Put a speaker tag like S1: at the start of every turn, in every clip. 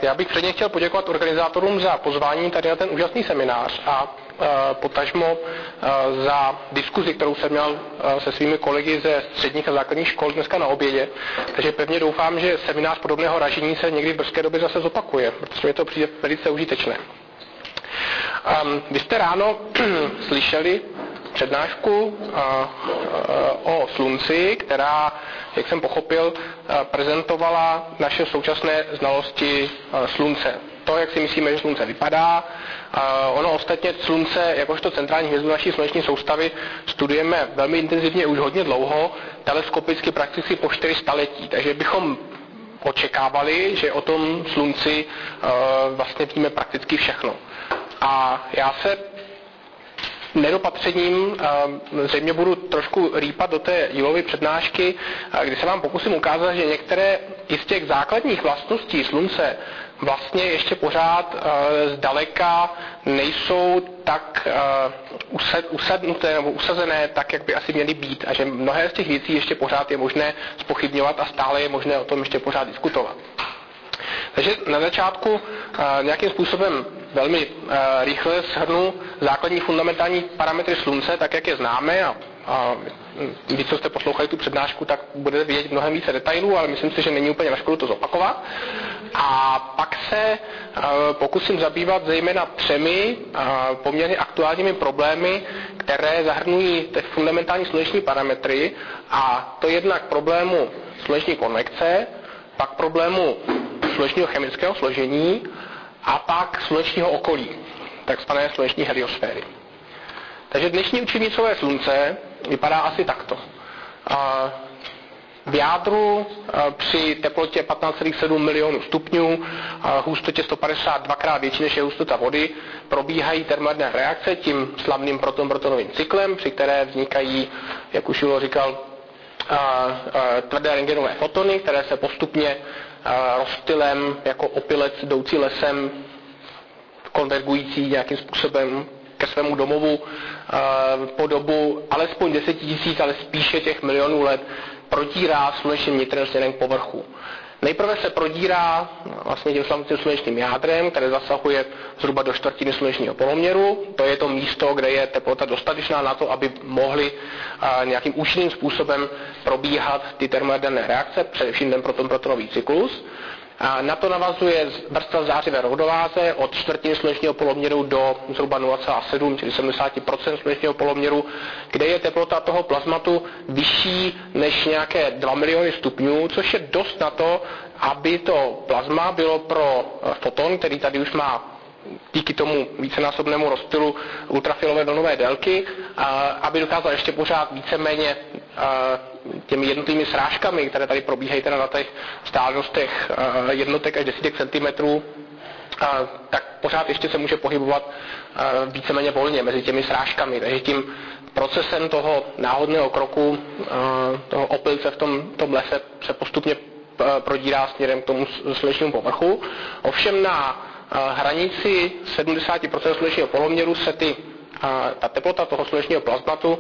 S1: Já bych předně chtěl poděkovat organizátorům za pozvání tady na ten úžasný seminář a potažmo za diskuzi, kterou jsem měl se svými kolegy ze středních a základních škol dneska na obědě. Takže pevně doufám, že seminář podobného ražení se někdy v brzké době zase zopakuje, protože mi to přijde velice užitečné. Vy jste ráno slyšeli přednášku o slunci, která, jak jsem pochopil, prezentovala naše současné znalosti slunce. To, jak si myslíme, že slunce vypadá. Ono ostatně slunce, jakožto centrální hvězdu naší sluneční soustavy, studujeme velmi intenzivně už hodně dlouho, teleskopicky prakticky po 400 letí. Takže bychom očekávali, že o tom slunci vlastně víme prakticky všechno. A já se nedopatřením zřejmě budu trošku rýpat do té Jilovy přednášky, kdy se vám pokusím ukázat, že některé i z těch základních vlastností slunce vlastně ještě pořád zdaleka nejsou tak usadnuté nebo usazené tak, jak by asi měly být, a že mnohé z těch věcí ještě pořád je možné zpochybňovat a stále je možné o tom ještě pořád diskutovat. Takže na začátku nějakým způsobem velmi rychle shrnu základní fundamentální parametry slunce, tak jak je známe, a vy, co jste poslouchali tu přednášku, tak budete vědět mnohem více detailů, ale myslím si, že není úplně na škodu to zopakovat. A pak se pokusím zabývat zejména 3 poměrně aktuálními problémy, které zahrnují ty fundamentální sluneční parametry, a to jednak problému sluneční konvekce, pak problému slunečního chemického složení a pak slunečního okolí, takzvané sluneční heliosféry. Takže dnešní učebnicové slunce vypadá asi takto. V jádru při teplotě 15,7 milionů stupňů, hustotě 152krát větší než je hustota vody, probíhají termojaderné reakce tím slavným proton-protonovým cyklem, při které vznikají, jak už Julo říkal, tvrdé rentgenové fotony, které se postupně rozptylem jako opilec jdoucí lesem, konvergující nějakým způsobem ke svému domovu po dobu alespoň 10 000, ale spíše těch milionů let prodírá slunečním nitrem směrem k povrchu. Nejprve se prodírá vlastně tím slavným slunečním jádrem, které zasahuje zhruba do čtvrtiny slunečního poloměru. To je to místo, kde je teplota dostatečná na to, aby mohly nějakým účinným způsobem probíhat ty termojaderné reakce, především ten proton-protonový cyklus. A na to navazuje vrstva zářivé roudováze od čtvrtiny slunečního poloměru do zhruba 0,7, čili 70% slunečního poloměru, kde je teplota toho plazmatu vyšší než nějaké 2 miliony stupňů, což je dost na to, aby to plazma bylo pro foton, který tady už má díky tomu vícenásobnému rozptylu ultrafialové vlnové délky, aby dokázal ještě pořád víceméně těmi jednotlivými srážkami, které tady probíhají teda na těch vzdálenostech jednotek až desítek centimetrů, tak pořád ještě se může pohybovat víceméně volně mezi těmi srážkami. Takže tím procesem toho náhodného kroku, toho opilce v tom lese se postupně prodírá směrem k tomu slunečnímu povrchu. Ovšem na hranici 70% slunečního poloměru se ta teplota toho slunečního plazmatu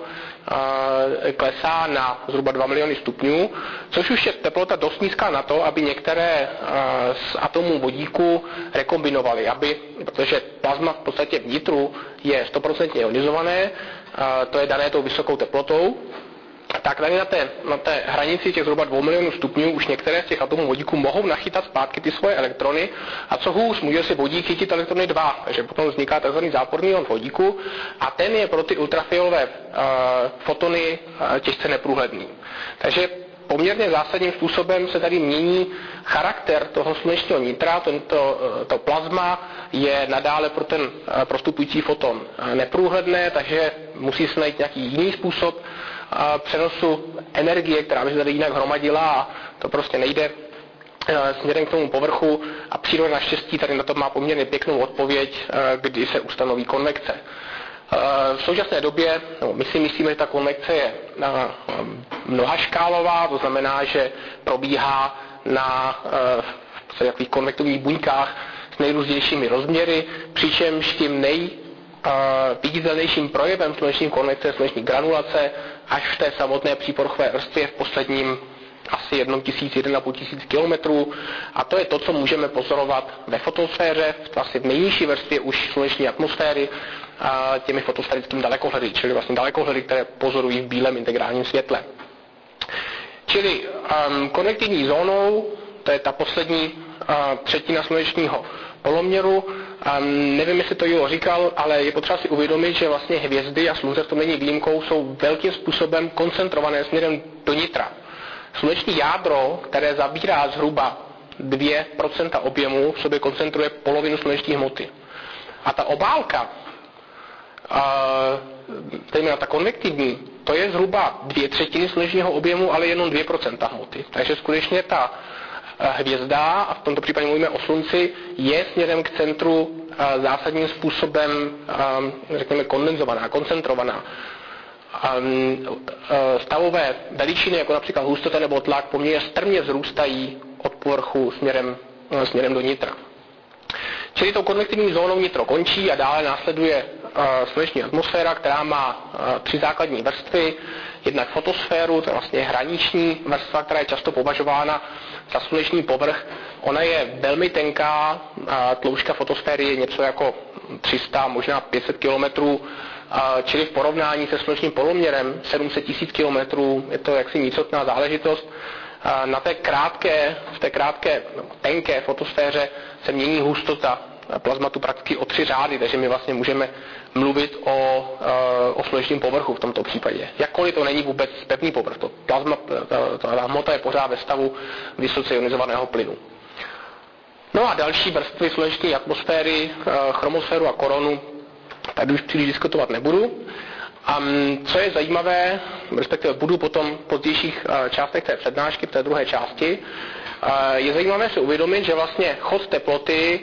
S1: klesá na zhruba 2 miliony stupňů, což už je teplota dost nízká na to, aby některé z atomů vodíku rekombinovaly, protože plazma v podstatě vnitru je 100% ionizované, to je dané tou vysokou teplotou. Tak tady na té hranici těch zhruba 2 milionů stupňů už některé z těch atomů vodíku mohou nachytat zpátky ty svoje elektrony, a co hůř, může si vodík chytit elektrony 2, takže potom vzniká tzv. Záporný ion vodíku a ten je pro ty ultrafialové fotony těžce neprůhledný. Takže poměrně zásadním způsobem se tady mění charakter toho slunečního nitra, to plazma je nadále pro ten prostupující foton neprůhledné, takže musí se najít nějaký jiný způsob přenosu energie, která by se tady jinak hromadila, a to prostě nejde směrem k tomu povrchu, a příroda naštěstí tady na to má poměrně pěknou odpověď, kdy se ustanoví konvekce. V současné době, my si myslíme, že ta konvekce je mnohaškálová, to znamená, že probíhá na takových konvektivních buňkách s nejrůznějšími rozměry, přičemž tím viditelnějším projevem sluneční konvekce je sluneční granulace až v té samotné přípovrchové vrstvě v posledním asi 1,5 tisíc kilometrů, a to je to, co můžeme pozorovat ve fotosféře, asi v nejnižší vrstvě už sluneční atmosféry, těmi fotosférickými dalekohledy, čili vlastně dalekohledy, které pozorují v bílém integrálním světle. Čili konvektivní zónou, to je ta poslední třetina slunečního poloměru. Nevím, jestli to Julo říkal, ale je potřeba si uvědomit, že vlastně hvězdy, a slunce v tom není výjimkou, jsou velkým způsobem koncentrované směrem do nitra. Sluneční jádro, které zabírá zhruba 2% objemu, v sobě koncentruje polovinu sluneční hmoty. A ta obálka, tedy ta konvektivní, to je zhruba 2/3 slunečního objemu, ale jenom 2% hmoty. Takže skutečně ta hvězda, a v tomto případě mluvíme o slunci, je směrem k centru zásadním způsobem, řekněme, kondenzovaná, koncentrovaná. Stavové veličiny, jako například hustota nebo tlak, poměrně strmě vzrůstají od povrchu směrem do nitra. Čili tou konvektivní zónou nitro končí a dále následuje sluneční atmosféra, která má 3 základní vrstvy. Jednak fotosféru, to je vlastně hraniční vrstva, která je často považována za sluneční povrch. Ona je velmi tenká, tloušťka fotosféry je něco jako 300, možná 500 kilometrů, čili v porovnání se slunečním poloměrem 700 000 kilometrů je to jaksi nicotná záležitost. V té krátké, tenké fotosféře se mění hustota plazmatu prakticky o 3 řády, takže my vlastně můžeme mluvit o slunečním povrchu v tomto případě. Jakkoliv to není vůbec pevný povrch, ta hmota je pořád ve stavu vysoce ionizovaného plynu. No a další vrstvy sluneční atmosféry, chromosféru a koronu, tady už příliš diskutovat nebudu. A co je zajímavé, respektive budu potom v pozdějších částech té přednášky, v té druhé části, je zajímavé si uvědomit, že vlastně chod teploty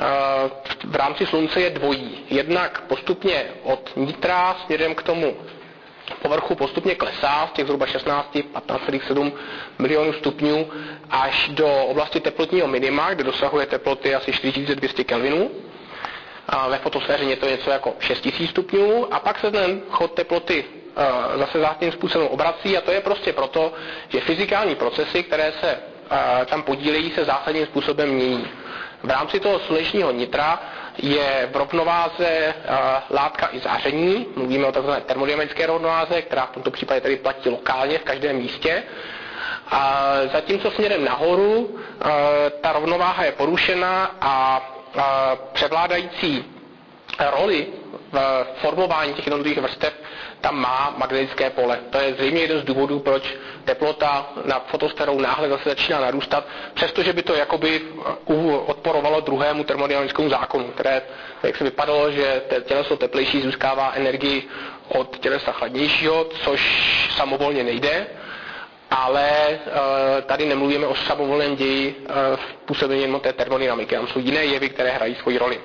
S1: v rámci slunce je dvojí. Jednak postupně od nitra směrem k tomu povrchu postupně klesá z těch zhruba 15,7 milionů stupňů až do oblasti teplotního minima, kde dosahuje teploty asi 4200 kelvinů. A ve fotosféře je to něco jako 6000 stupňů a pak se ten chod teploty zase zásadním způsobem obrací, a to je prostě proto, že fyzikální procesy, které se tam podílejí, se zásadním způsobem mění. V rámci toho slunečního nitra je v rovnováze látka i záření, mluvíme o tzv. Termodynamické rovnováze, která v tomto případě tady platí lokálně v každém místě. A zatímco směrem nahoru ta rovnováha je porušena a převládající roli v formování těch jednotlivých vrstev tam má magnetické pole. To je zřejmě jeden z důvodů, proč teplota nad fotosférou náhle zase začíná narůstat, přestože by to jakoby odporovalo druhému termodynamickému zákonu, které, jak se vypadalo, že těleso teplejší získává energii od tělesa chladnějšího, což samovolně nejde, ale tady nemluvíme o samovolném ději v působení jenom té termodynamiky. Tam jsou jiné jevy, které hrají svoji roli.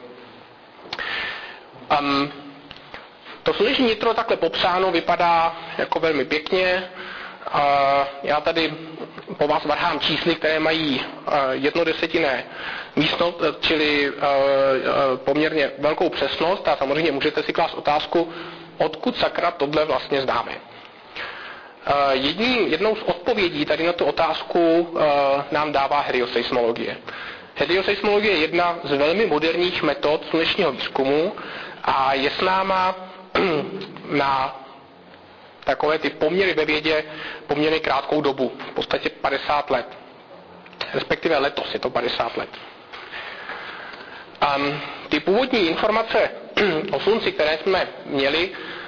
S1: To sluneční nitro takhle popsáno vypadá jako velmi pěkně. Já tady po vás varhám čísly, které mají 1/10 místnost, čili poměrně velkou přesnost, a samozřejmě můžete si klást otázku, odkud sakra tohle vlastně známe. Jednou z odpovědí tady na tu otázku nám dává helioseismologie. Helioseismologie je jedna z velmi moderních metod slunečního výzkumu a je s náma na takové ty poměry ve vědě poměrně krátkou dobu, v podstatě 50 let. Respektive letos je to 50 let. Ty původní informace o slunci, které jsme měli,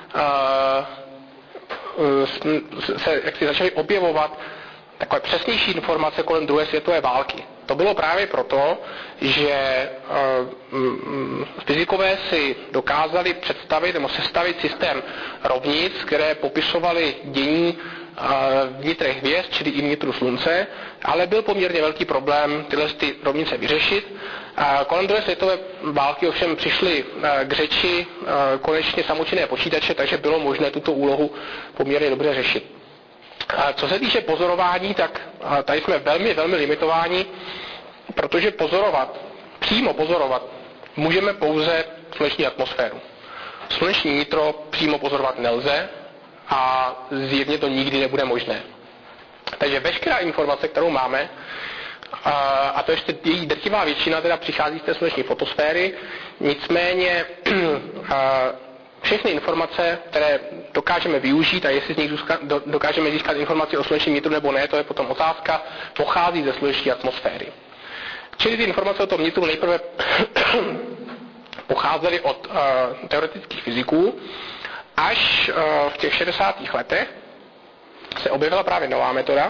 S1: se jaksi začaly objevovat takové přesnější informace kolem druhé světové války. To bylo právě proto, že fyzikové si dokázali představit nebo sestavit systém rovnic, které popisovaly dění v nitrech hvězd, čili i v nitru slunce, ale byl poměrně velký problém tyhle ty rovnice vyřešit. Kolem druhé světové války ovšem přišli k řeči konečně samočinné počítače, takže bylo možné tuto úlohu poměrně dobře řešit. Co se týče pozorování, tak tady jsme velmi, velmi limitováni, protože přímo pozorovat, můžeme pouze sluneční atmosféru. Sluneční nitro přímo pozorovat nelze a zjevně to nikdy nebude možné. Takže veškerá informace, kterou máme, a to ještě její drtivá většina teda přichází z té sluneční fotosféry, nicméně všechny informace, které dokážeme využít a jestli z nich dokážeme získat informaci o slunečním vnitru nebo ne, to je potom otázka, pochází ze sluneční atmosféry. Čili ty informace o tom vnitru nejprve pocházely od teoretických fyziků, až v těch 60. letech se objevila právě nová metoda,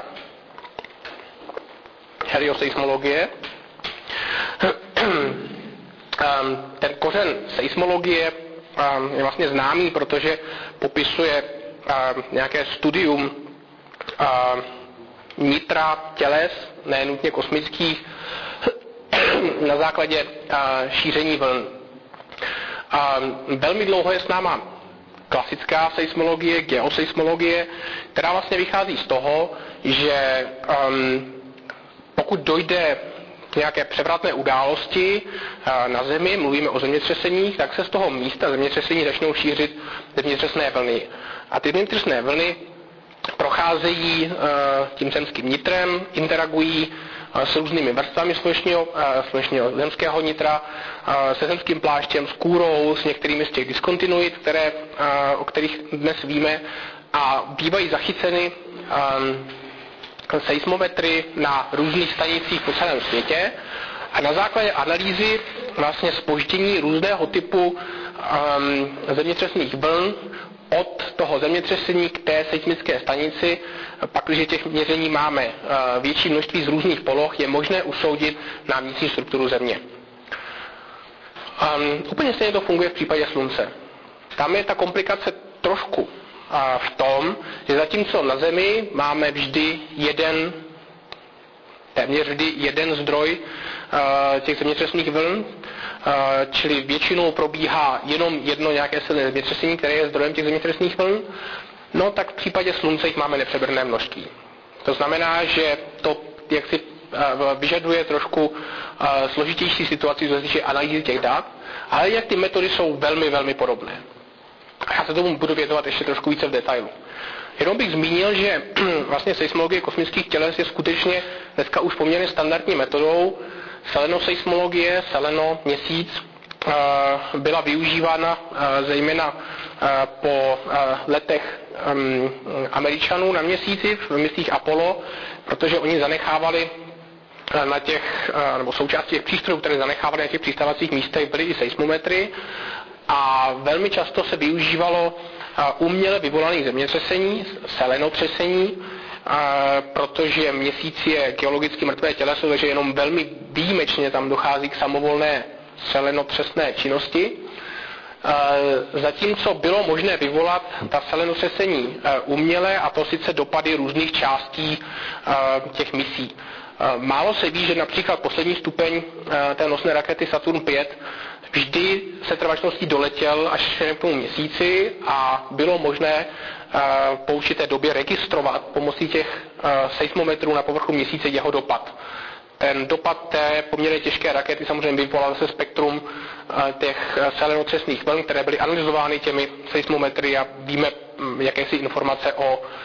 S1: helioseismologie. Ten kořen seismologie je vlastně známý, protože popisuje nějaké studium nitra těles, ne nutně kosmických, na základě šíření vln. Velmi dlouho je známa klasická seismologie, geoseismologie, která vlastně vychází z toho, že pokud dojde k nějaké převratné události na Zemi, mluvíme o zemětřeseních, tak se z toho místa zemětřesení začnou šířit zemětřesné vlny. A ty zemětřesné vlny procházejí tím zemským nitrem, interagují s různými vrstvami slunečního zemského nitra, se zemským pláštěm, s kůrou, s některými z těch diskontinuit, o kterých dnes víme, a bývají zachyceny seismometry na různých stanicích po celém světě a na základě analýzy vlastně zpoždění různého typu zemětřesných vln od toho zemětřesení k té seismické stanici, pak, když těch měření máme větší množství z různých poloh, je možné usoudit na vnitřní strukturu Země. Úplně stejně to funguje v případě Slunce. Tam je ta komplikace trošku v tom, že zatímco na Zemi máme téměř vždy jeden zdroj těch zemětřesných vln, čili většinou probíhá jenom jedno nějaké silné zemětřesení, které je zdrojem těch zemětřesných vln, no tak v případě Slunce jich máme nepřeberné množství. To znamená, že to jaksi vyžaduje trošku složitější situaci, co se týče analýzy těch dat, ale jak ty metody jsou velmi, velmi podobné. A já se tomu budu věnovat ještě trošku více v detailu. Jenom bych zmínil, že vlastně seismologie kosmických těles je skutečně dneska už poměrně standardní metodou. Selenoseismologie, seleno, měsíc, byla využívána zejména po letech Američanů na měsíci, v misích Apollo, protože oni zanechávali na těch, nebo součástí těch přístrojů, které zanechávali na těch přistávacích místech, byly i seismometry a velmi často se využívalo uměle vyvolaných zemětřesení, selenotřesení, protože měsíc je geologicky mrtvé těleso, takže jenom velmi výjimečně tam dochází k samovolné selenotřesné činnosti. Zatímco bylo možné vyvolat ta selenotřesení uměle, a to sice dopady různých částí těch misí. Málo se ví, že například poslední stupeň té nosné rakety Saturn 5 vždy se trvačností doletěl až k tomu měsíci a bylo možné po určité době registrovat pomocí těch seismometrů na povrchu měsíce jeho dopad. Ten dopad té poměrně těžké rakety samozřejmě vyvolal se spektrum těch selenotřesných vln, které byly analyzovány těmi seismometry a víme jakési informace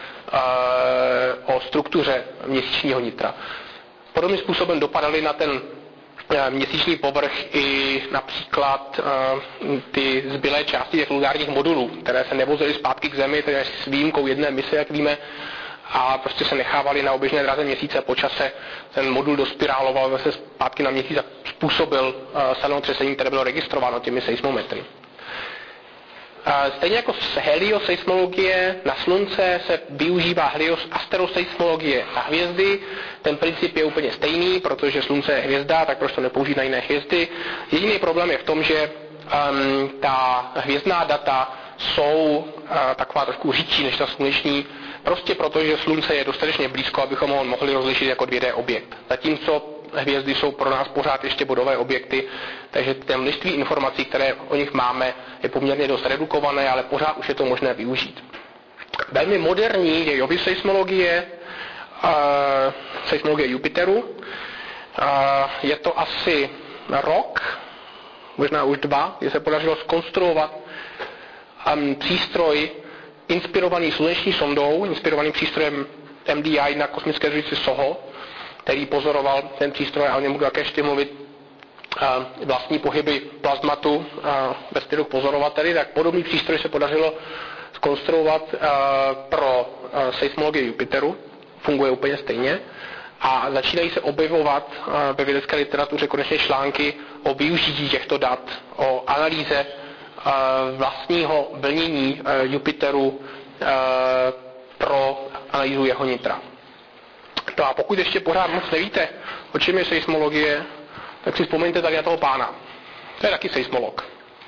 S1: o struktuře měsíčního nitra. Podobným způsobem dopadaly na ten měsíční povrch i například ty zbylé části těch lunárních modulů, které se nevozily zpátky k Zemi, tedy s výjimkou jedné mise, jak víme, a prostě se nechávaly na oběžné dráze měsíce. Po čase ten modul dospiráloval se zpátky na měsíc a způsobil selenotřesení, které bylo registrováno těmi seismometry. Stejně jako helioseismologie na Slunce se využívá asteroseismologie na hvězdy. Ten princip je úplně stejný, protože Slunce je hvězda, tak proč to nepoužít na jiné hvězdy. Jediný problém je v tom, že ta hvězdná data jsou taková trošku řidší než ta sluneční, prostě protože Slunce je dostatečně blízko, abychom ho mohli rozlišit jako 2D objekt. Zatímco hvězdy jsou pro nás pořád ještě bodové objekty, takže té množství informací, které o nich máme, je poměrně dost redukované, ale pořád už je to možné využít. Velmi moderní je joviseismologie, seismologie Jupiteru. Je to asi rok, možná už 2, kdy se podařilo zkonstruovat přístroj inspirovaný sluneční sondou, inspirovaný přístrojem MDI na kosmické družici SOHO, který pozoroval ten přístroj a o něm budu také ještě mluvit, vlastní pohyby plazmatu ve stylu pozorovateli, tak podobný přístroj se podařilo zkonstruovat pro seismologii Jupiteru. Funguje úplně stejně. A začínají se objevovat ve vědecké literatuře konečně články o využití těchto dat, o analýze vlastního vlnění Jupiteru pro analýzu jeho nitra. No a pokud ještě pořád moc nevíte, o čem je seismologie, tak si vzpomeňte tady na toho pána. To je taky seismolog.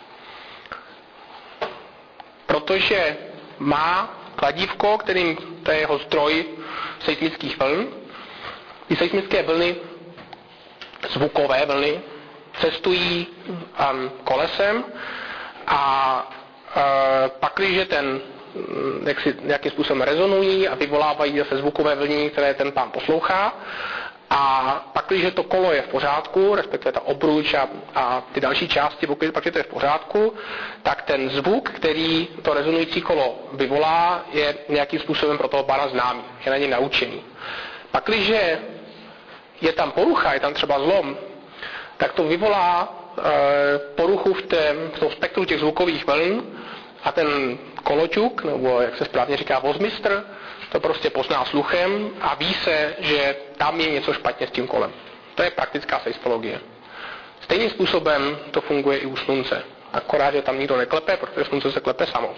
S1: Protože má kladívko, kterým to je jeho zdroj seismických vln. Ty seismické vlny, zvukové vlny, cestují kolesem a pakliže nějakým způsobem rezonují a vyvolávají zase zvukové vlny, které ten pán poslouchá, a pakliže to kolo je v pořádku, respektive ta obruč a ty další části, pak je to je v pořádku, tak ten zvuk, který to rezonující kolo vyvolá, je nějakým způsobem pro toho pána známý, je na něj naučený. Pakliže je tam porucha, je tam třeba zlom, tak to vyvolá poruchu v tom spektru těch zvukových vln a ten koloťuk, nebo jak se správně říká vozmistr, to prostě pozná sluchem a ví se, že tam je něco špatně s tím kolem. To je praktická seismologie. Stejným způsobem to funguje i u slunce. Akorát, že tam nikdo neklepe, protože slunce se klepe samo.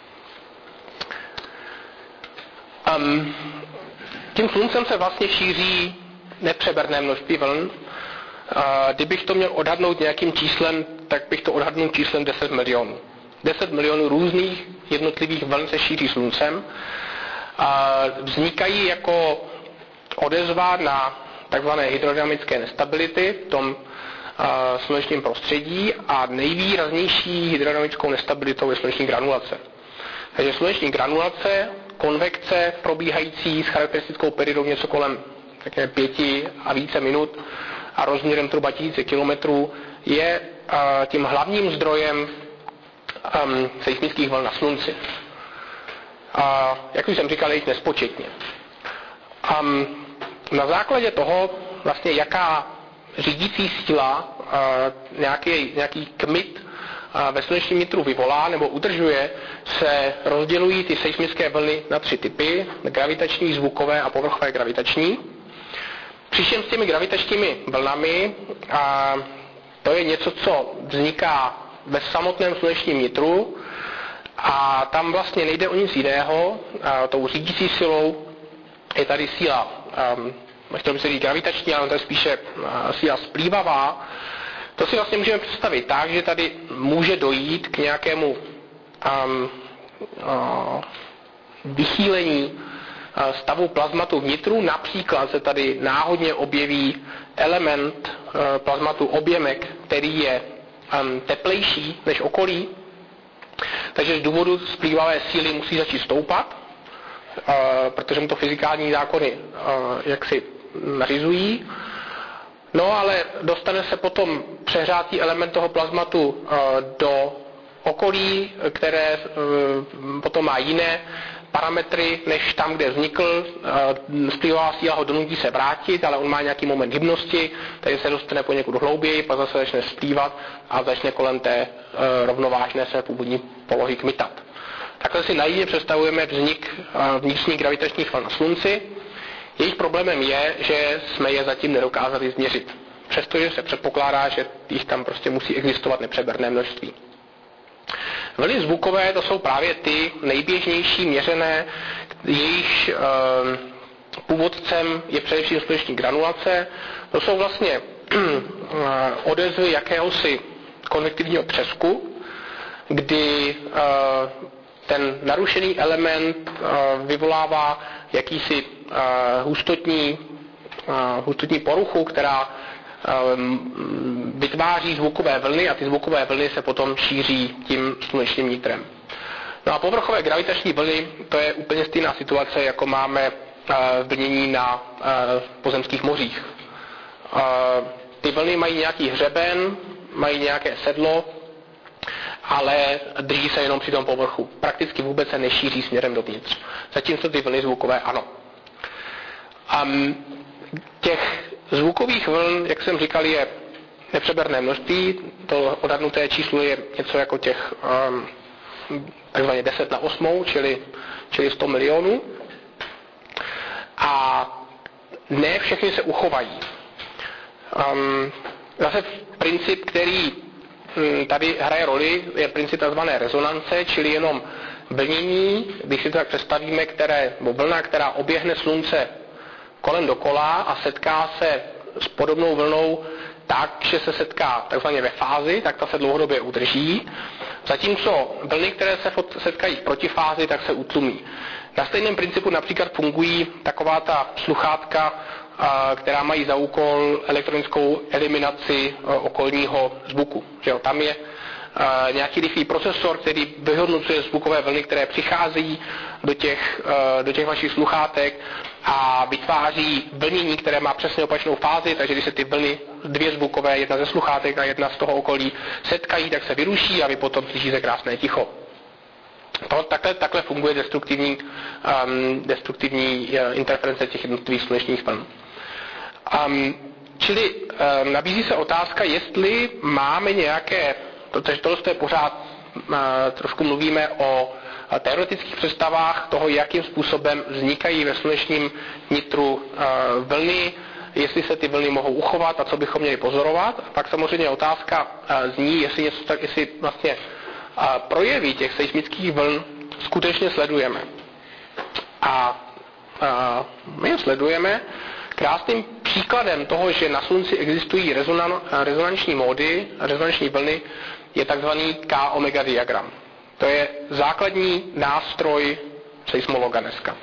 S1: Tím sluncem se vlastně šíří nepřeberné množství vln. Kdybych to měl odhadnout nějakým číslem, tak bych to odhadnul číslem 10 milionů. 10 milionů různých jednotlivých vln se šíří sluncem. Vznikají jako odezva na takzvané hydrodynamické nestability v tom slunečním prostředí a nejvýraznější hydrodynamickou nestabilitou je sluneční granulace. Takže sluneční granulace, konvekce probíhající s charakteristickou periodou něco kolem 5 a více minut a rozměrem zhruba 1000 kilometrů je tím hlavním zdrojem seismických vln na slunci. A jak už jsem říkal, je jich nespočetně. Na základě toho, vlastně jaká řídící síla nějaký kmit ve slunečním nitru vyvolá nebo udržuje, se rozdělují ty seismické vlny na 3 typy, gravitační, zvukové a povrchové gravitační. Přičemž s těmi gravitačními vlnami, to je něco, co vzniká ve samotném slunečním nitru, a tam vlastně nejde o nic jiného. Tou řídící silou je tady síla, chtěl bych se říct gravitační, ale to je spíše síla splývavá. To si vlastně můžeme představit tak, že tady může dojít k nějakému vychýlení stavu plazmatu vnitru. Například se tady náhodně objeví element plazmatu objemek, který je teplejší než okolí. Takže z důvodu splývavé síly musí začít stoupat, protože mu to fyzikální zákony jaksi nařizují. No ale dostane se potom přehrátý element toho plazmatu do okolí, které potom má jiné parametry, než tam, kde vznikl. Splývavá síla ho donutí se vrátit, ale on má nějaký moment hybnosti, takže se dostane poněkud hlouběji, pak zase začne splývat a začne kolem té rovnovážné své původní polohy kmitat. Takhle si naivně představujeme vznik vnitřních gravitačních vln na slunci. Jejich problémem je, že jsme je zatím nedokázali změřit. Přestože se předpokládá, že jich tam prostě musí existovat nepřeberné množství. Vlny zvukové to jsou právě ty nejběžnější měřené, jejichž původcem je především sluneční granulace. To jsou vlastně odezvy jakéhosi konvektivního třesku, kdy ten narušený element vyvolává jakýsi hustotní poruchu, která vytváří zvukové vlny a ty zvukové vlny se potom šíří tím slunečním nitrem. No a povrchové gravitační vlny, to je úplně stejná situace, jako máme vlnění na pozemských mořích. Ty vlny mají nějaký hřeben, mají nějaké sedlo, ale drží se jenom při tom povrchu. Prakticky vůbec se nešíří směrem dovnitř. Zatímco ty vlny zvukové ano. Těch zvukových vln, jak jsem říkal, je nepřeberné množství. To odhadnuté číslo je něco jako těch takzvaně 10 na 8, čili 100 milionů. A ne všechny se uchovají. Zase princip, který tady hraje roli, je princip tzv. Rezonance, čili jenom vlnění, když si to tak představíme, vlna, která oběhne slunce kolem dokola a setká se s podobnou vlnou tak, že se setká takzvaně ve fázi, tak ta se dlouhodobě udrží. Zatímco vlny, které se setkají v protifázi, tak se utlumí. Na stejném principu například fungují taková ta sluchátka, která mají za úkol elektronickou eliminaci okolního zvuku. Že tam je nějaký rychlý procesor, který vyhodnocuje zvukové vlny, které přicházejí do těch vašich sluchátek a vytváří vlnění, které má přesně opačnou fázi, takže když se ty vlny, dvě zvukové, jedna ze sluchátek a jedna z toho okolí, setkají, tak se vyruší a vy potom slyšíte krásné ticho. Takhle funguje destruktivní interference těch jednotlivých slunečních vln. Čili nabízí se otázka, jestli máme nějaké, protože tohle je pořád, trošku mluvíme o teoretických představách toho, jakým způsobem vznikají ve slunečním nitru vlny, jestli se ty vlny mohou uchovat a co bychom měli pozorovat. Pak samozřejmě otázka zní, jestli vlastně projevy těch seismických vln skutečně sledujeme. A my je sledujeme. Krásným příkladem toho, že na Slunci existují rezonanční módy, rezonanční vlny, je takzvaný K-omega diagram. To je základní nástroj seismologa dneska.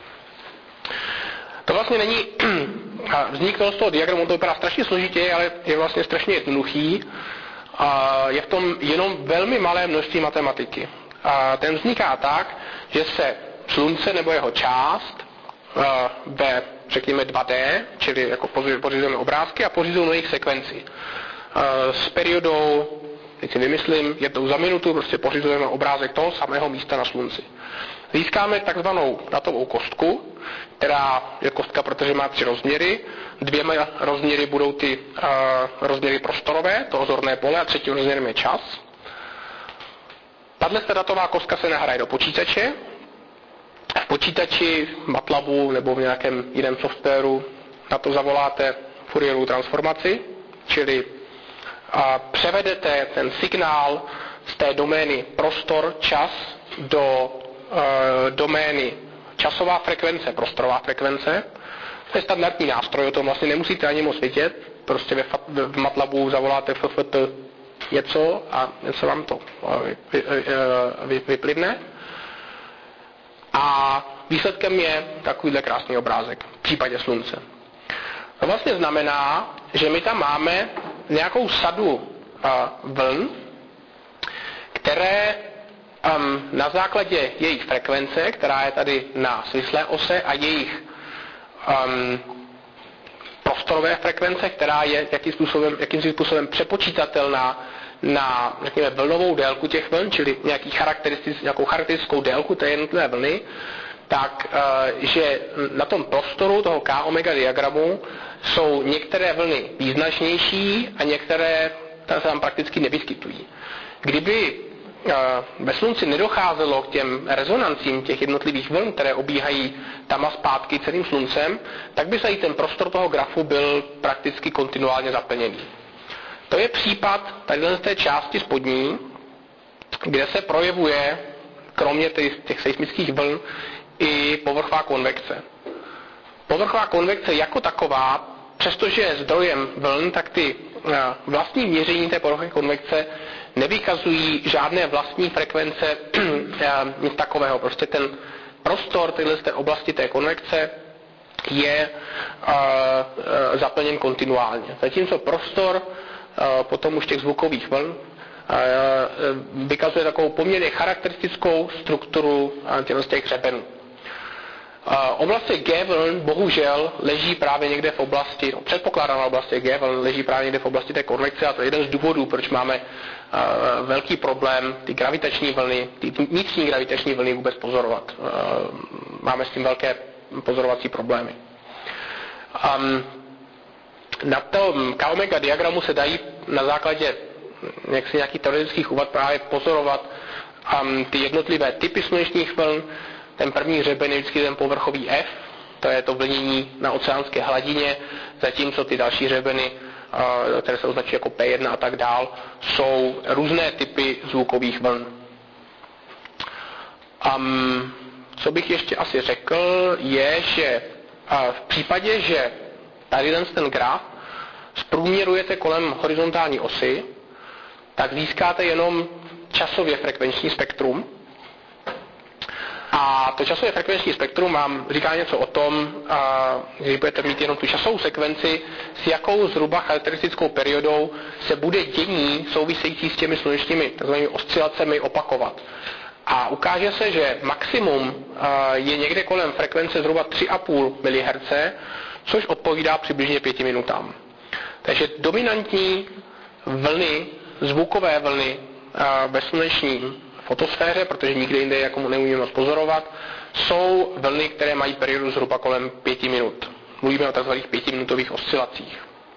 S1: To vlastně není vznik z toho diagramu, to vypadá strašně složitě, ale je vlastně strašně jednoduchý. Je v tom jenom velmi malé množství matematiky. Ten vzniká tak, že se Slunce nebo jeho část ve, řekněme, 2D, čili jako pořizujeme obrázky a pořizujeme jejich sekvenci. S periodou, teď si vymyslím, jednou za minutu prostě pořizujeme obrázek toho samého místa na Slunci. Získáme takzvanou datovou kostku, která je kostka, protože má 3 rozměry. 2 rozměry budou ty rozměry prostorové, toho zorné pole, a 3. rozměrem je čas. Tato datová kostka se nahraje do počítače. V počítači, MATLABu nebo v nějakém jiném softwaru na to zavoláte Fourierovu transformaci, čili převedete ten signál z té domény prostor, čas do domény časová frekvence, prostorová frekvence. To je standardní nástroj, o tom vlastně nemusíte ani moc vědět, prostě v MATLABu zavoláte FFT něco a něco vám to vyplivne. A výsledkem je takovýhle krásný obrázek v případě Slunce. To vlastně znamená, že my tam máme nějakou sadu vln, které na základě jejich frekvence, která je tady na svislé ose, a jejich prostorové frekvence, která je jakým způsobem přepočítatelná na, řekněme, vlnovou délku těch vln, čili nějakou charakteristickou délku té jednotlivé vlny, tak, že na tom prostoru toho K-omega diagramu jsou některé vlny význačnější a některé se tam prakticky nevyskytují. Kdyby ve Slunci nedocházelo k těm rezonancím těch jednotlivých vln, které obíhají tam a zpátky celým Sluncem, tak by se i ten prostor toho grafu byl prakticky kontinuálně zaplněný. To je případ tady z té části spodní, kde se projevuje, kromě těch seismických vln, i povrchová konvekce. Povrchová konvekce jako taková, přestože je zdrojem vln, tak ty vlastní měření té povrchové konvekce nevykazují žádné vlastní frekvence, nic takového. Prostě ten prostor z té oblasti té konvekce je zaplněn kontinuálně. Zatímco prostor potom už těch zvukových vln vykazuje takovou poměrně charakteristickou strukturu těch hřebenů. Oblast těch G-vln bohužel leží právě někde v oblasti, předpokládaná oblast těch G-vln leží právě někde v oblasti té konvekce, a to je jeden z důvodů, proč máme velký problém ty gravitační vlny, ty vnitřní gravitační vlny vůbec pozorovat. Máme s tím velké pozorovací problémy. Na tom K-omega diagramu se dají na základě nějakých teoretických úvah právě pozorovat ty jednotlivé typy slunečních vln. Ten první hřeben je vždycky ten povrchový F, to je to vlnění na oceánské hladině, zatímco ty další hřebeny, které se označují jako P1 a tak dál, jsou různé typy zvukových vln. Co bych ještě asi řekl, je, že v případě, že tady ten graf zprůměrujete kolem horizontální osy, tak získáte jenom časově frekvenční spektrum. A to časové frekvenční spektrum vám říká něco o tom, že budete mít jenom tu časovou sekvenci, s jakou zhruba charakteristickou periodou se bude dění související s těmi slunečními takzvanými oscilacemi opakovat. A ukáže se, že maximum je někde kolem frekvence zhruba 3,5 MHz, což odpovídá přibližně 5 minutám. Takže dominantní vlny, zvukové vlny ve sluneční fotosféře, protože nikde jinde jako neumíme moc pozorovat, jsou vlny, které mají periodu zhruba kolem 5 minut. Mluvíme o tzv. 5minutových oscilacích.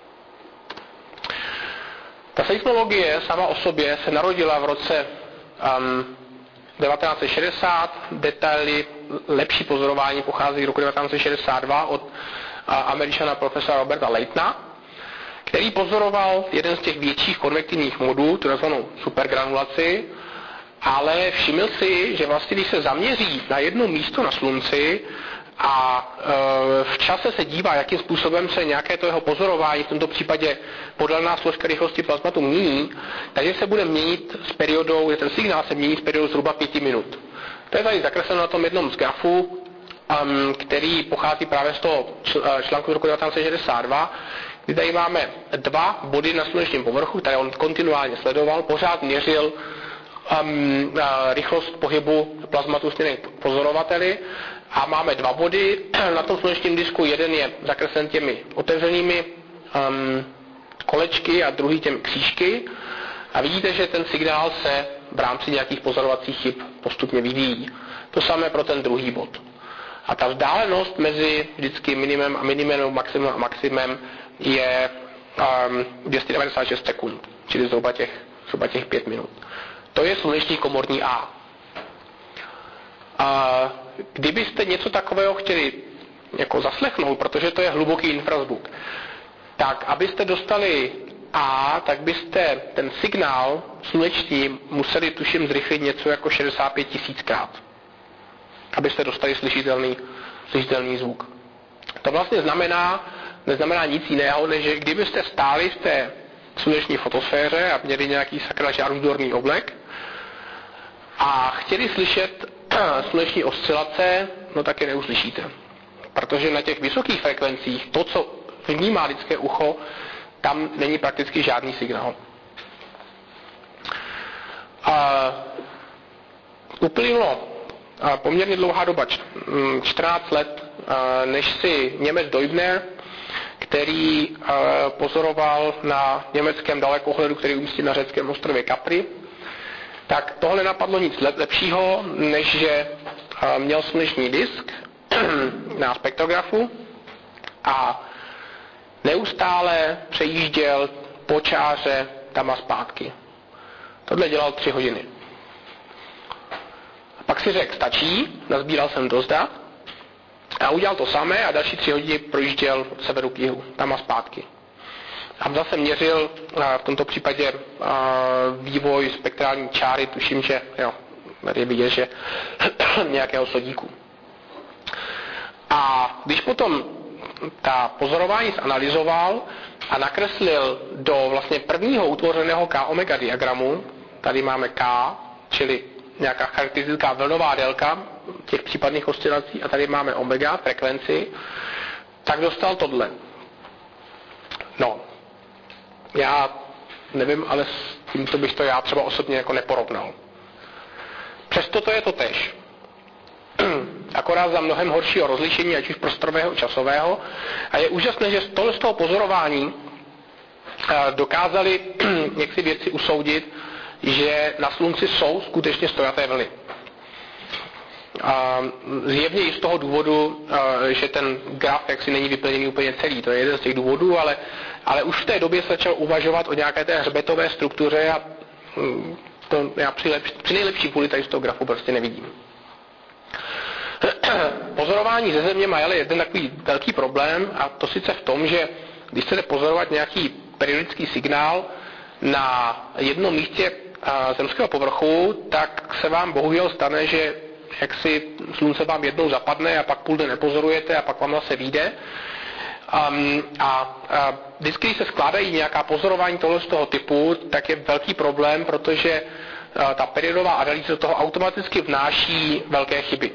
S1: Ta seismologie sama o sobě se narodila v roce 1960, detaily, lepší pozorování pochází z roku 1962 od Američana profesora Roberta Leightona, který pozoroval jeden z těch větších konvektivních modů, tu takzvanou supergranulaci, ale všiml si, že vlastně, když se zaměří na jedno místo na slunci a v čase se dívá, jakým způsobem se nějaké to jeho pozorování, v tomto případě podélná složka rychlosti plazmatu mění, takže se bude měnit s periodou, že ten signál se mění s periodou zhruba 5 minut. To je tady zakresleno na tom jednom z grafů, který pochází právě z toho článku z roku 1962, kdy tady máme 2 body na slunečním povrchu, které on kontinuálně sledoval, pořád měřil rychlost pohybu plazmatu směrem k pozorovateli a máme 2 body na tom slunečním disku. Jeden je zakreslen těmi otevřenými kolečky a druhý těmi křížky a vidíte, že ten signál se v rámci nějakých pozorovacích chyb postupně vyvíjí. To samé pro ten druhý bod. A ta vzdálenost mezi vždycky minimem a minimem, maximem a maximem je 296 sekund, čili zhruba těch 5 minut. To je sluneční komorní A. Kdybyste něco takového chtěli jako zaslechnout, protože to je hluboký infrazvuk, tak abyste dostali A, tak byste ten signál sluneční museli tuším zrychlit něco jako 65 000krát, abyste dostali slyšitelný zvuk. To vlastně neznamená nic jiného, než že kdybyste stáli v té sluneční fotosféře a měli nějaký sakra žárůzdorný oblek a chtěli slyšet sluneční oscilace, no tak je neuslyšíte. Protože na těch vysokých frekvencích to, co vnímá lidské ucho, tam není prakticky žádný signál. Uplynulo poměrně dlouhá doba, 14 let, než si Němec Deubner, který pozoroval na německém dalekohledu, který umístil na řeckém ostrově Capri, tak tohle nenapadlo nic lepšího, než že měl sluneční disk na spektrografu a neustále přejížděl po čáře tam a zpátky. Tohle dělal 3 hodiny. A pak si řekl, stačí, nazbíral jsem dost dat a udělal to samé a další 3 hodiny projížděl od severu k jihu, tam a zpátky. A zase měřil v tomto případě vývoj spektrální čáry, tuším, že tady je vidět, že nějakého sodíku. A když potom ta pozorování zanalyzoval a nakreslil do vlastně prvního utvořeného K-omega diagramu, tady máme K, čili nějaká charakteristická vlnová délka těch případných oscilací a tady máme omega, frekvenci, tak dostal tohle. No, já nevím, ale s tímto bych to já třeba osobně jako neporovnal. Přesto to je to též. Akorát za mnohem horšího rozlišení, ať už prostorového, časového. A je úžasné, že z toho pozorování dokázali někdy vědci usoudit, že na slunci jsou skutečně stojaté vlny. Zjevně i z toho důvodu, že ten graf jaksi není vyplněný úplně celý. To je jeden z těch důvodů, ale už v té době se začal uvažovat o nějaké té hřbetové struktuře a to já při nejlepší vůli tady z toho grafu prostě nevidím. Pozorování ze Země má ale jeden takový velký problém, a to sice v tom, že když chcete pozorovat nějaký periodický signál na jednom místě zemského povrchu, tak se vám bohužel stane, že jak si slunce vám jednou zapadne a pak půl dne nepozorujete a pak vám zase vyjde. A vždycky, když se skládají nějaká pozorování tohle z toho typu, tak je velký problém, protože ta periodová analýza do toho automaticky vnáší velké chyby.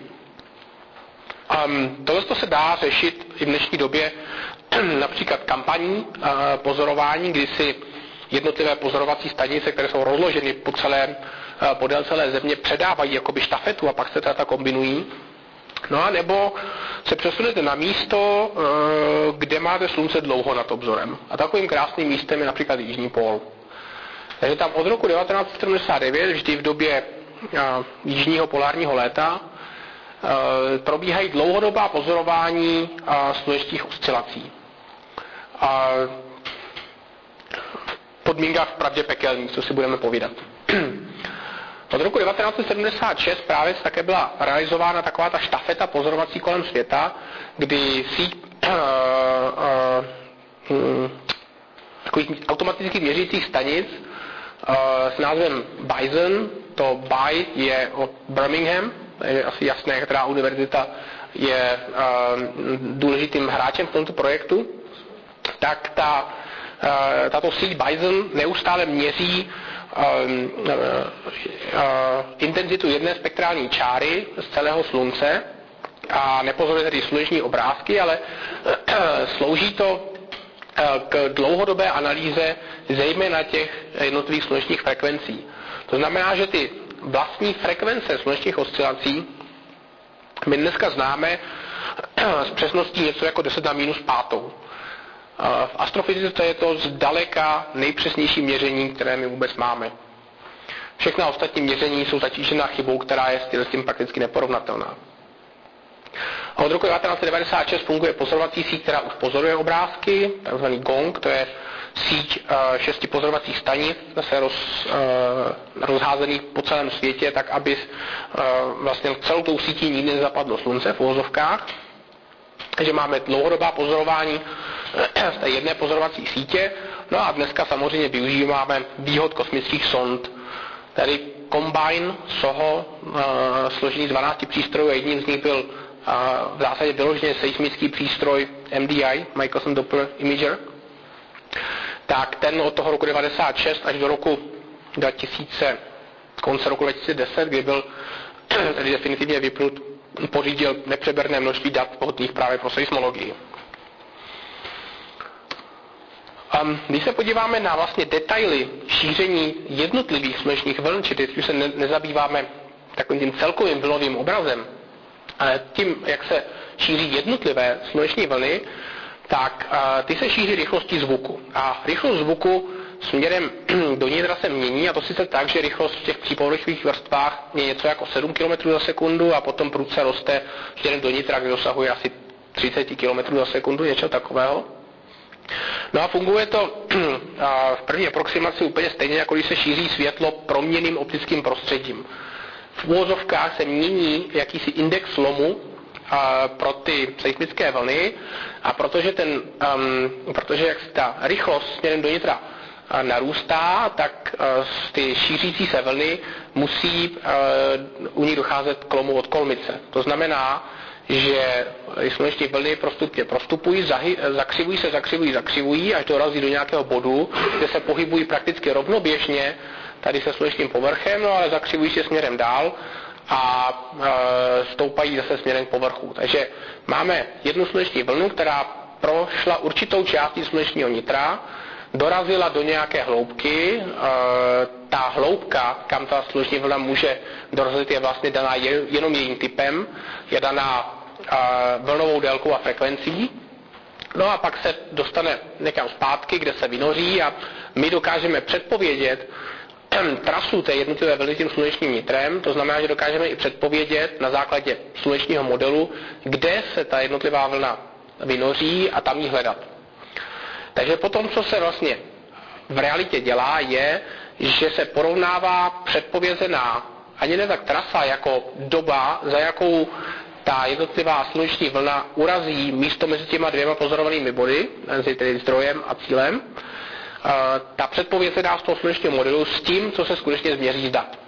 S1: Tohle se dá řešit i v dnešní době například kampaní pozorování, kdy si jednotlivé pozorovací stanice, které jsou rozloženy podél celé země, předávají jakoby štafetu a pak se teda kombinují. No a nebo se přesunete na místo, kde máte slunce dlouho nad obzorem. A takovým krásným místem je například Jižní pól. Takže tam od roku 1979, vždy v době jižního polárního léta, probíhají dlouhodobá pozorování slunečních oscilací. V podmínkách vpravdě pekelných, co si budeme povídat. Od roku 1976 právě také byla realizována taková ta štafeta pozorovací kolem světa, kdy síť takových automatických měřících stanic s názvem Bison, to BI je od Birmingham, je asi jasné, která univerzita je důležitým hráčem v tomto projektu, tak tato síť Bison neustále měří intenzitu jedné spektrální čáry z celého slunce a nepozoruje tedy sluneční obrázky, ale slouží to k dlouhodobé analýze zejména těch jednotlivých slunečních frekvencí. To znamená, že ty vlastní frekvence slunečních oscilací my dneska známe s přesností něco jako 10 na minus pátou. V astrofyzice je to zdaleka nejpřesnější měření, které my vůbec máme. Všechna ostatní měření jsou zatížena chybou, která je s tím prakticky neporovnatelná. A od roku 1996 funguje pozorovací síť, která už pozoruje obrázky, takzvaný GONG, to je síť 6 pozorovacích stanic, zase rozházených po celém světě, tak aby vlastně celou tou sítí nikdy nezapadlo slunce v uvozovkách. Takže máme dlouhodobá pozorování z té jedné pozorovací sítě. No a dneska samozřejmě využíváme výhod kosmických sond. Tady Combine SOHO, složený z 12 přístrojů, a jedním z nich byl v zásadě vyloženě seismický přístroj MDI, Michelson Doppler Imager. Tak ten od toho roku 1996 až do roku 2000, konce roku 2010, kdy byl tedy definitivně vypnut, pořídil nepřeberné množství dat vhodných právě pro seismologii. Když se podíváme na vlastně detaily šíření jednotlivých slunečních vln, čili teď už se nezabýváme takovým tím celkovým vlnovým obrazem, ale tím, jak se šíří jednotlivé sluneční vlny, tak ty se šíří rychlostí zvuku. A rychlost zvuku směrem do nitra se mění, a to sice tak, že rychlost v těch přípovrchových vrstvách je něco jako 7 km za sekundu a potom prudce roste směrem do nitra, kde dosahuje asi 30 km za sekundu, něco takového. No a funguje to v první aproximaci úplně stejně, jako když se šíří světlo proměnným optickým prostředím. V uvozovkách se mění jakýsi index lomu pro ty seismické vlny, a protože jak ta rychlost směrem do nitra narůstá, tak ty šířící se vlny musí u nich docházet k lomu od kolmice. To znamená, že sluneční vlny postupně prostupují, zakřivují, až dorazí do nějakého bodu, kde se pohybují prakticky rovnoběžně tady se slunečním povrchem, no ale zakřivují se směrem dál a stoupají zase směrem k povrchu. Takže máme jednu sluneční vlnu, která prošla určitou částí slunečního nitra, dorazila do nějaké hloubky. Ta hloubka, kam ta sluneční vlna může dorazit, je vlastně daná jenom jejím typem, je daná vlnovou délkou a frekvencí. No a pak se dostane někam zpátky, kde se vynoří, a my dokážeme předpovědět trasu té jednotlivé vlny tím slunečním nitrem, to znamená, že dokážeme i předpovědět na základě slunečního modelu, kde se ta jednotlivá vlna vynoří a tam ji hledat. Takže potom, co se vlastně v realitě dělá, je, že se porovnává předpovězená ani ne tak trasa, jako doba, za jakou ta jednotlivá sluneční vlna urazí místo mezi těma dvěma pozorovanými body, tedy zdrojem a cílem, ta předpověď se dá z toho slunečního modelu s tím, co se skutečně změří z dat.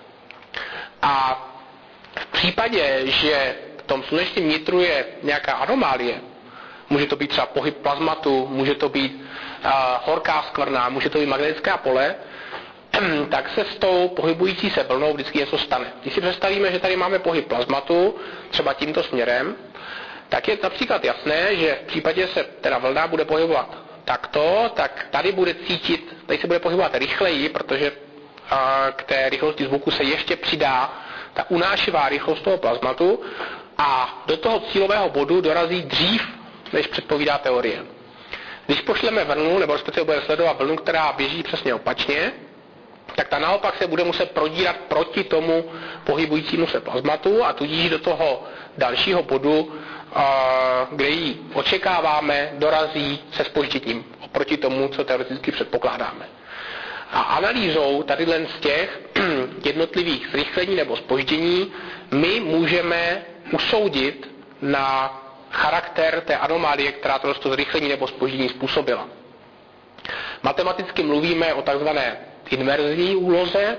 S1: A v případě, že v tom slunečním nitru je nějaká anomálie, může to být třeba pohyb plazmatu, může to být horká skvrna, může to být magnetická pole, tak se s tou pohybující se vlnou vždycky něco stane. Když si představíme, že tady máme pohyb plazmatu, třeba tímto směrem, tak je například jasné, že v případě se teda vlna bude pohybovat takto, tak tady bude cítit, tady se bude pohybovat rychleji, protože k té rychlosti zvuku se ještě přidá ta unášivá rychlost toho plazmatu a do toho cílového bodu dorazí dřív, než předpovídá teorie. Když pošleme vlnu, nebo respektive bude sledovat vlnu, která běží přesně opačně, tak ta naopak se bude muset prodírat proti tomu pohybujícímu se plazmatu a tudíž do toho dalšího bodu, kde ji očekáváme, dorazí se zpožděním oproti tomu, co teoreticky předpokládáme. A analýzou tadyhle z těch jednotlivých zrychlení nebo zpoždění my můžeme usoudit na charakter té anomálie, která to zrychlení nebo zpoždění způsobila. Matematicky mluvíme o takzvané inverzní úloze,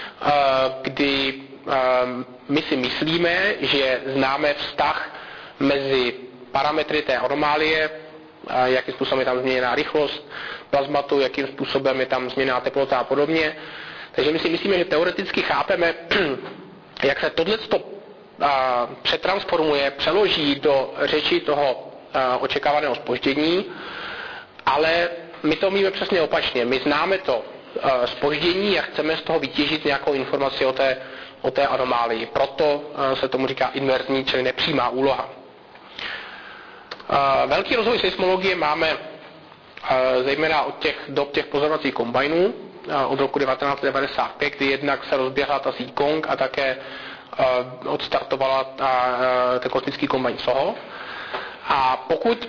S1: kdy my si myslíme, že známe vztah mezi parametry té anomálie, jakým způsobem je tam změněná rychlost plazmatu, jakým způsobem je tam změněná teplota a podobně. Takže my si myslíme, že teoreticky chápeme, jak se tohleto přetransformuje, přeloží do řeči toho očekávaného zpoždění, ale my to míme přesně opačně. My známe to zpoždění a chceme z toho vytěžit nějakou informaci o té anomálii. Proto se tomu říká inverzní, čili nepřímá úloha. Velký rozvoj seismologie máme zejména od těch dob těch pozorovacích kombajnů od roku 1995, kdy jednak se rozběhla ta síť Kong a také odstartovala ten kosmický kombajn SOHO. A pokud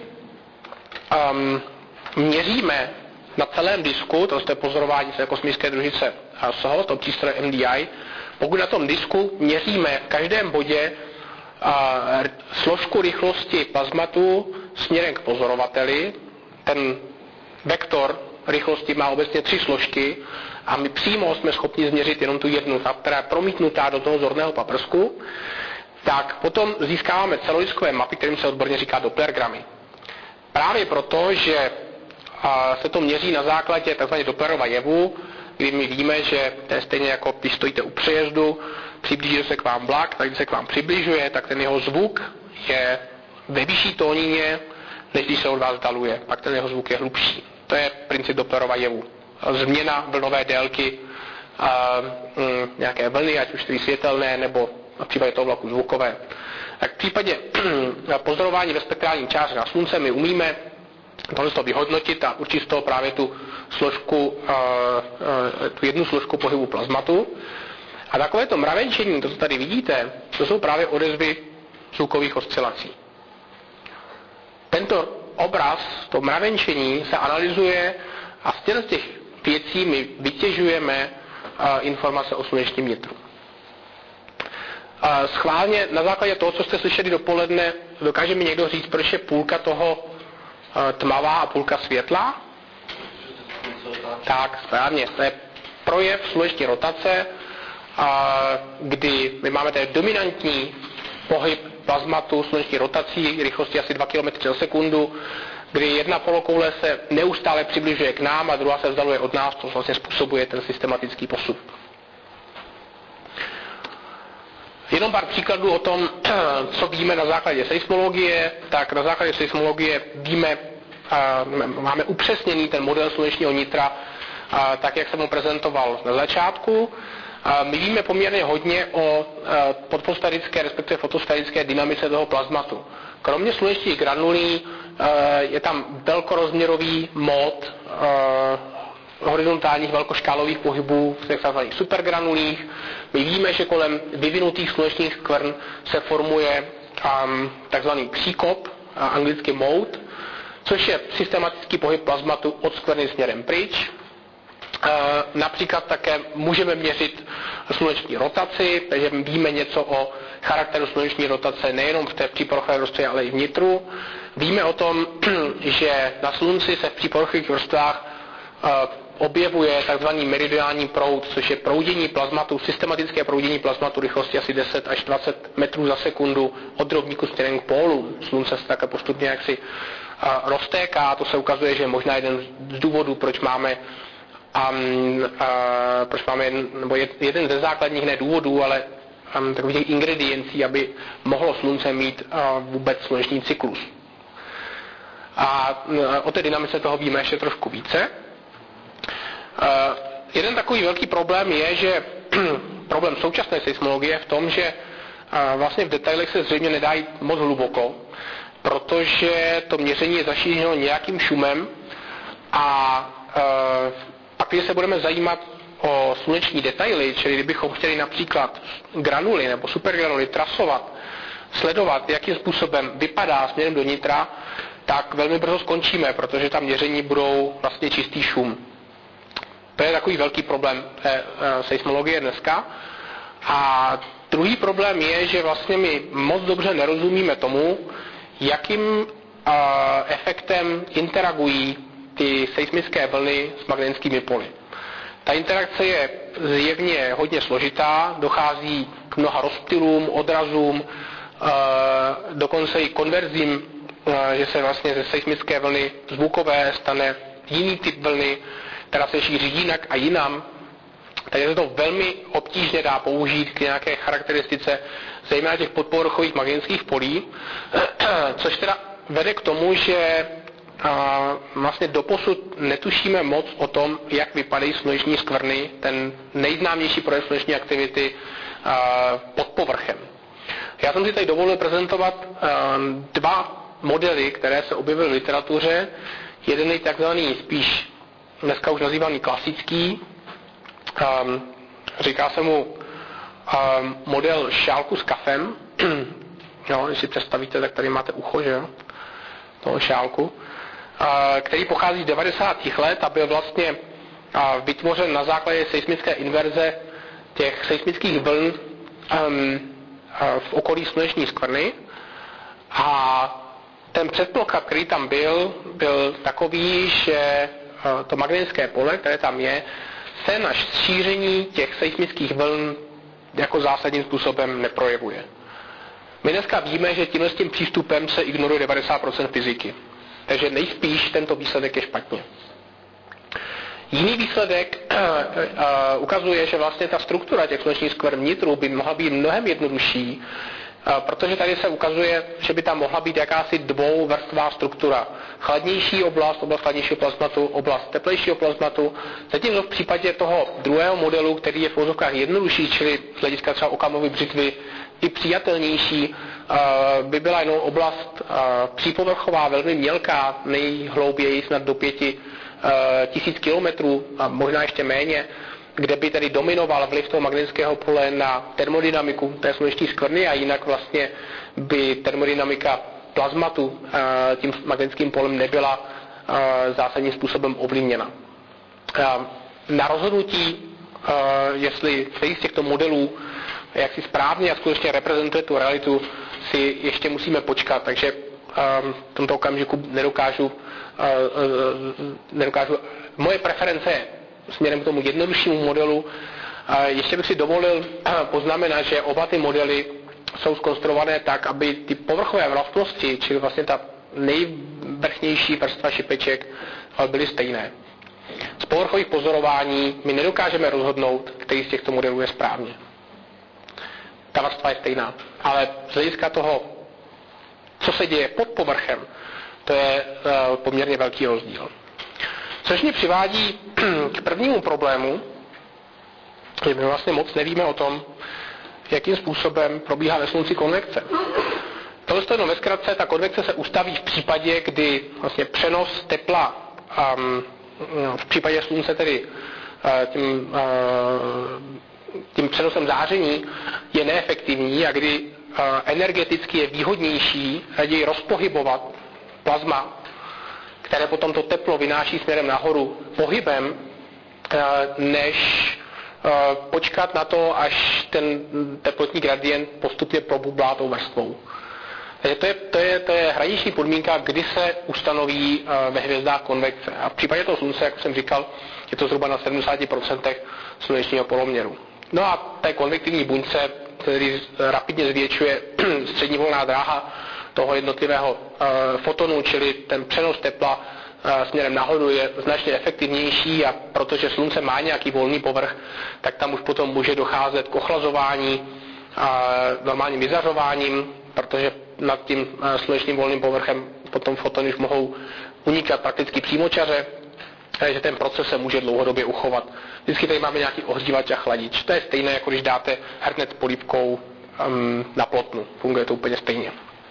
S1: měříme na celém disku, to je pozorování té kosmické družice SOHO, to přístroje MDI, pokud na tom disku měříme v každém bodě složku rychlosti plazmatu směrem k pozorovateli, ten vektor rychlosti má obecně 3 složky a my přímo jsme schopni změřit jenom tu jednu, která je promítnutá do toho zorného paprsku, tak potom získáváme celodiskové mapy, kterým se odborně říká Dopplergramy. Právě proto, že se to měří na základě tzv. Dopplerova jevu, kdy my víme, že to je stejně jako když stojíte u přejezdu, přiblíží se k vám vlak, tak když se k vám přibližuje, tak ten jeho zvuk je ve vyšší tónině, než když se od vás vzdaluje. Pak ten jeho zvuk je hlubší. To je princip Dopplerova jevu. Změna vlnové délky nějaké vlny, ať už tedy světelné, nebo v případě toho vlaku zvukové. Tak v případě pozorování ve spektrálním čáře na Slunce my umíme tohle vyhodnotit a určit z toho právě tu jednu složku pohybu plazmatu. A takovéto mravenčení, to, co tady vidíte, to jsou právě odezvy zvukových oscilací. Tento obraz, to mravenčení, se analyzuje a z těch věcí my vytěžujeme informace o slunečním nitru. Schválně na základě toho, co jste slyšeli dopoledne, dokáže mi někdo říct, proč je půlka toho tmavá a půlka světla? Tak, správně. To je projev sluneční rotace, kdy my máme tady dominantní pohyb plazmatu sluneční rotací rychlosti asi 2 km za sekundu, kdy jedna polokoule se neustále přibližuje k nám a druhá se vzdaluje od nás, to vlastně způsobuje ten systematický posun. Jenom pár příkladů o tom, co víme na základě seismologie. Tak na základě seismologie víme, máme upřesněný ten model slunečního nitra, tak jak jsem ho prezentoval na začátku. My víme poměrně hodně o podfosférické, respektive fotosférické dynamice toho plazmatu. Kromě slunečních granulí je tam velkorozměrový mód horizontálních velkoškálových pohybů v těch tzv. Supergranulích. My víme, že kolem vyvinutých slunečních skvrn se formuje takzvaný příkop, anglicky mout, což je systematický pohyb plazmatu od skvrny směrem pryč. Například také můžeme měřit sluneční rotaci, takže víme něco o charakteru sluneční rotace nejenom v té přípovrchové vrstvě, ale i vnitru. Víme o tom, že na slunci se v přípovrchových vrstvách objevuje tzv. Meridiální proud, což je proudění plazmatu, systematické proudění plazmatu rychlosti asi 10 až 20 metrů za sekundu od rovníku směrem k pólu. Slunce se také postupně jaksi roztéká, to se ukazuje, že je možná jeden z důvodů, proč máme nebo jeden ze základních ne důvodů, ale takových ingrediencí, aby mohlo slunce mít vůbec sluneční cyklus. A o té dynamice toho víme ještě trošku více. Jeden takový velký problém je, že problém současné seismologie je v tom, že vlastně v detailech se zřejmě nedá jít moc hluboko, protože to měření je zašířeno nějakým šumem a pak, když se budeme zajímat o sluneční detaily, čili kdybychom chtěli například granuly nebo supergranuly trasovat, sledovat, jakým způsobem vypadá směrem do nitra, tak velmi brzo skončíme, protože tam měření budou vlastně čistý šum. To je takový velký problém seismologie dneska. A druhý problém je, že vlastně my moc dobře nerozumíme tomu, jakým efektem interagují ty seismické vlny s magnetickými poli. Ta interakce je zjevně hodně složitá, dochází k mnoha rozptylům, odrazům, dokonce i konverzím, že se vlastně ze seismické vlny zvukové stane jiný typ vlny, která se šíří jinak a jinam. Takže se to velmi obtížně dá použít k nějaké charakteristice, zejména těch podpovrchových magnetických polí, což teda vede k tomu, že vlastně doposud netušíme moc o tom, jak vypadají sluneční skvrny, ten nejznámější projev sluneční aktivity pod povrchem. Já jsem si tady dovolil prezentovat dva modely, které se objevily v literatuře. Jeden je takzvaný spíš dneska už nazývaný klasický, říká se mu model šálku s kafem. Jo, když si představíte, tak tady máte ucho, že jo, toho šálku, který pochází z 90. let a byl vlastně vytvořen na základě seismické inverze těch seismických vln v okolí sluneční skvrny. A ten předpoklad, který tam byl takový, že to magnetické pole, které tam je, se na šíření těch seismických vln jako zásadním způsobem neprojevuje. My dneska víme, že tímhle s tím přístupem se ignoruje 90% fyziky. Takže nejspíš tento výsledek je špatně. Jiný výsledek ukazuje, že vlastně ta struktura těch slunečních skvrn vnitru by mohla být mnohem jednodušší, protože tady se ukazuje, že by tam mohla být jakási dvouvrstvá struktura. Chladnější oblast chladnějšího plazmatu, oblast teplejšího plazmatu. Zatímco v případě toho druhého modelu, který je v uvozovkách jednodušší, čili z hlediska třeba okamové břitvy i přijatelnější, by byla jenom oblast přípovrchová, velmi mělká, nejhlouběji snad do 5000 kilometrů a možná ještě méně, kde by tedy dominoval vliv toho magnetického pole na termodynamiku té sluneční skvrny a jinak vlastně by termodynamika plazmatu tím magnetickým polem nebyla zásadním způsobem ovlivněna. Na rozhodnutí, jestli který z těchto modelů jak si správně a skutečně reprezentuje tu realitu, si ještě musíme počkat, takže v tomto okamžiku nedokážu moje preference směrem k tomu jednoduššímu modelu. Ještě bych si dovolil poznamenat, že oba ty modely jsou zkonstruované tak, aby ty povrchové vlastnosti, čili vlastně ta nejvrchnější vrstva šipeček, byly stejné. Z povrchových pozorování my nedokážeme rozhodnout, který z těchto modelů je správně. Ta vrstva je stejná, ale z hlediska toho, co se děje pod povrchem, to je poměrně velký rozdíl. Což mě přivádí k prvnímu problému, že my vlastně moc nevíme o tom, jakým způsobem probíhá ve slunci konvekce. Tohle je jenom ve zkratce, ta konvekce se ustaví v případě, kdy vlastně přenos tepla v případě slunce tedy tím přenosem záření je neefektivní a kdy energeticky je výhodnější raději rozpohybovat plazma, které potom to teplo vynáší směrem nahoru pohybem, než počkat na to, až ten teplotní gradient postupně probublá tou vrstvou. Takže to je hraniční podmínka, kdy se ustanoví ve hvězdách konvekce. A v případě toho slunce, jak jsem říkal, je to zhruba na 70% slunečního poloměru. No a té konvektivní buňce, který rapidně zvětšuje střední volná dráha toho jednotlivého fotonu, čili ten přenos tepla směrem nahoru je značně efektivnější a protože slunce má nějaký volný povrch, tak tam už potom může docházet k ochlazování a normálním vyzařováním, protože nad tím slunečním volným povrchem potom fotony už mohou unikat prakticky přímočaře, takže ten proces se může dlouhodobě uchovat. Vždycky tady máme nějaký ohřívač a chladič. To je stejné, jako když dáte hrnec s polívkou na plotnu. Funguje to úplně stejně.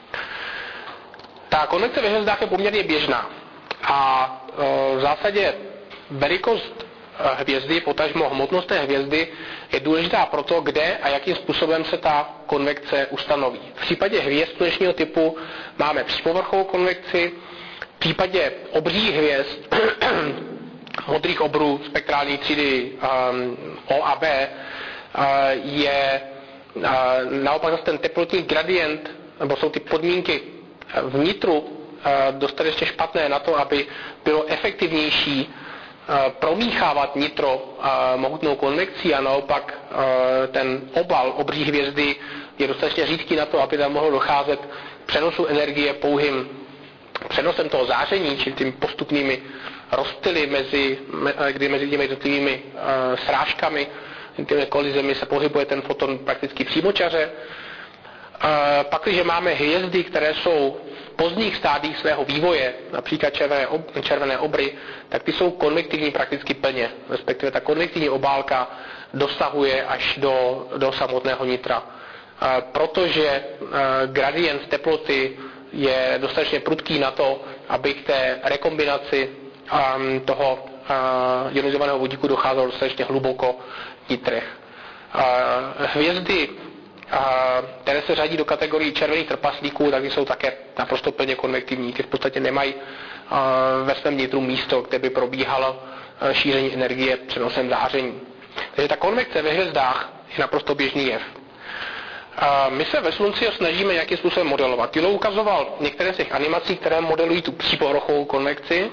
S1: Ta konvekce ve hvězdách je poměrně běžná a v zásadě velikost hvězdy, potažmo hmotnost té hvězdy je důležitá pro to, kde a jakým způsobem se ta konvekce ustanoví. V případě hvězd slunečního typu máme přípovrchovou konvekci, v případě obřích hvězd, modrých obrů spektrální třídy O a B, je naopak ten teplotní gradient, nebo jsou ty podmínky vnitru dostatečně špatné na to, aby bylo efektivnější promíchávat nitro mohutnou konvekcí a naopak ten obal obří hvězdy je dostatečně řídký na to, aby tam mohlo docházet k přenosu energie pouhým přenosem toho záření, čili tím postupnými rozptyly kdy mezi těmi jednotlivými srážkami, těmi kolizemi se pohybuje ten foton prakticky přímočaře. Pak, když máme hvězdy, které jsou v pozdních stádiích svého vývoje, například červené obry, tak ty jsou konvektivní prakticky plně, respektive ta konvektivní obálka dosahuje až do samotného nitra. Protože gradient teploty je dostatečně prudký na to, aby k té rekombinaci toho ionizovaného vodíku docházelo dostatečně hluboko v nitrech. Hvězdy, které se řadí do kategorii červených trpaslíků, tak jsou také naprosto plně konvektivní, ty v podstatě nemají ve svém nitru místo, kde by probíhalo šíření energie přenosem záření. Takže ta konvekce ve hvězdách je naprosto běžný jev. My se ve slunci snažíme nějakým způsobem modelovat. Tilo ukazoval některé z těch animací, které modelují tu přípovrchovou konvekci.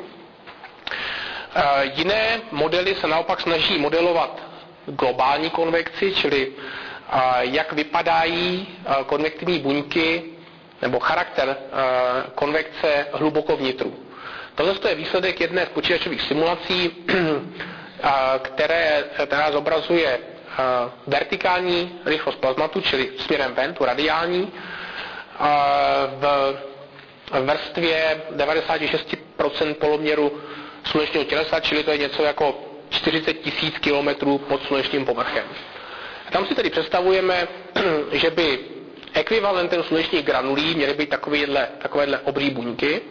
S1: Jiné modely se naopak snaží modelovat globální konvekci, čili jak vypadají konvektivní buňky nebo charakter konvekce hluboko vnitru. Tohle je výsledek jedné z počítačových simulací, která zobrazuje vertikální rychlost plazmatu, čili směrem ven, tu radiální, v vrstvě 96% poloměru slunečního tělesa, čili to je něco jako 40 000 kilometrů pod slunečním povrchem. A tam si tedy představujeme, že by ekvivalentem slunečních granulí měly být takovéhle obří buňky.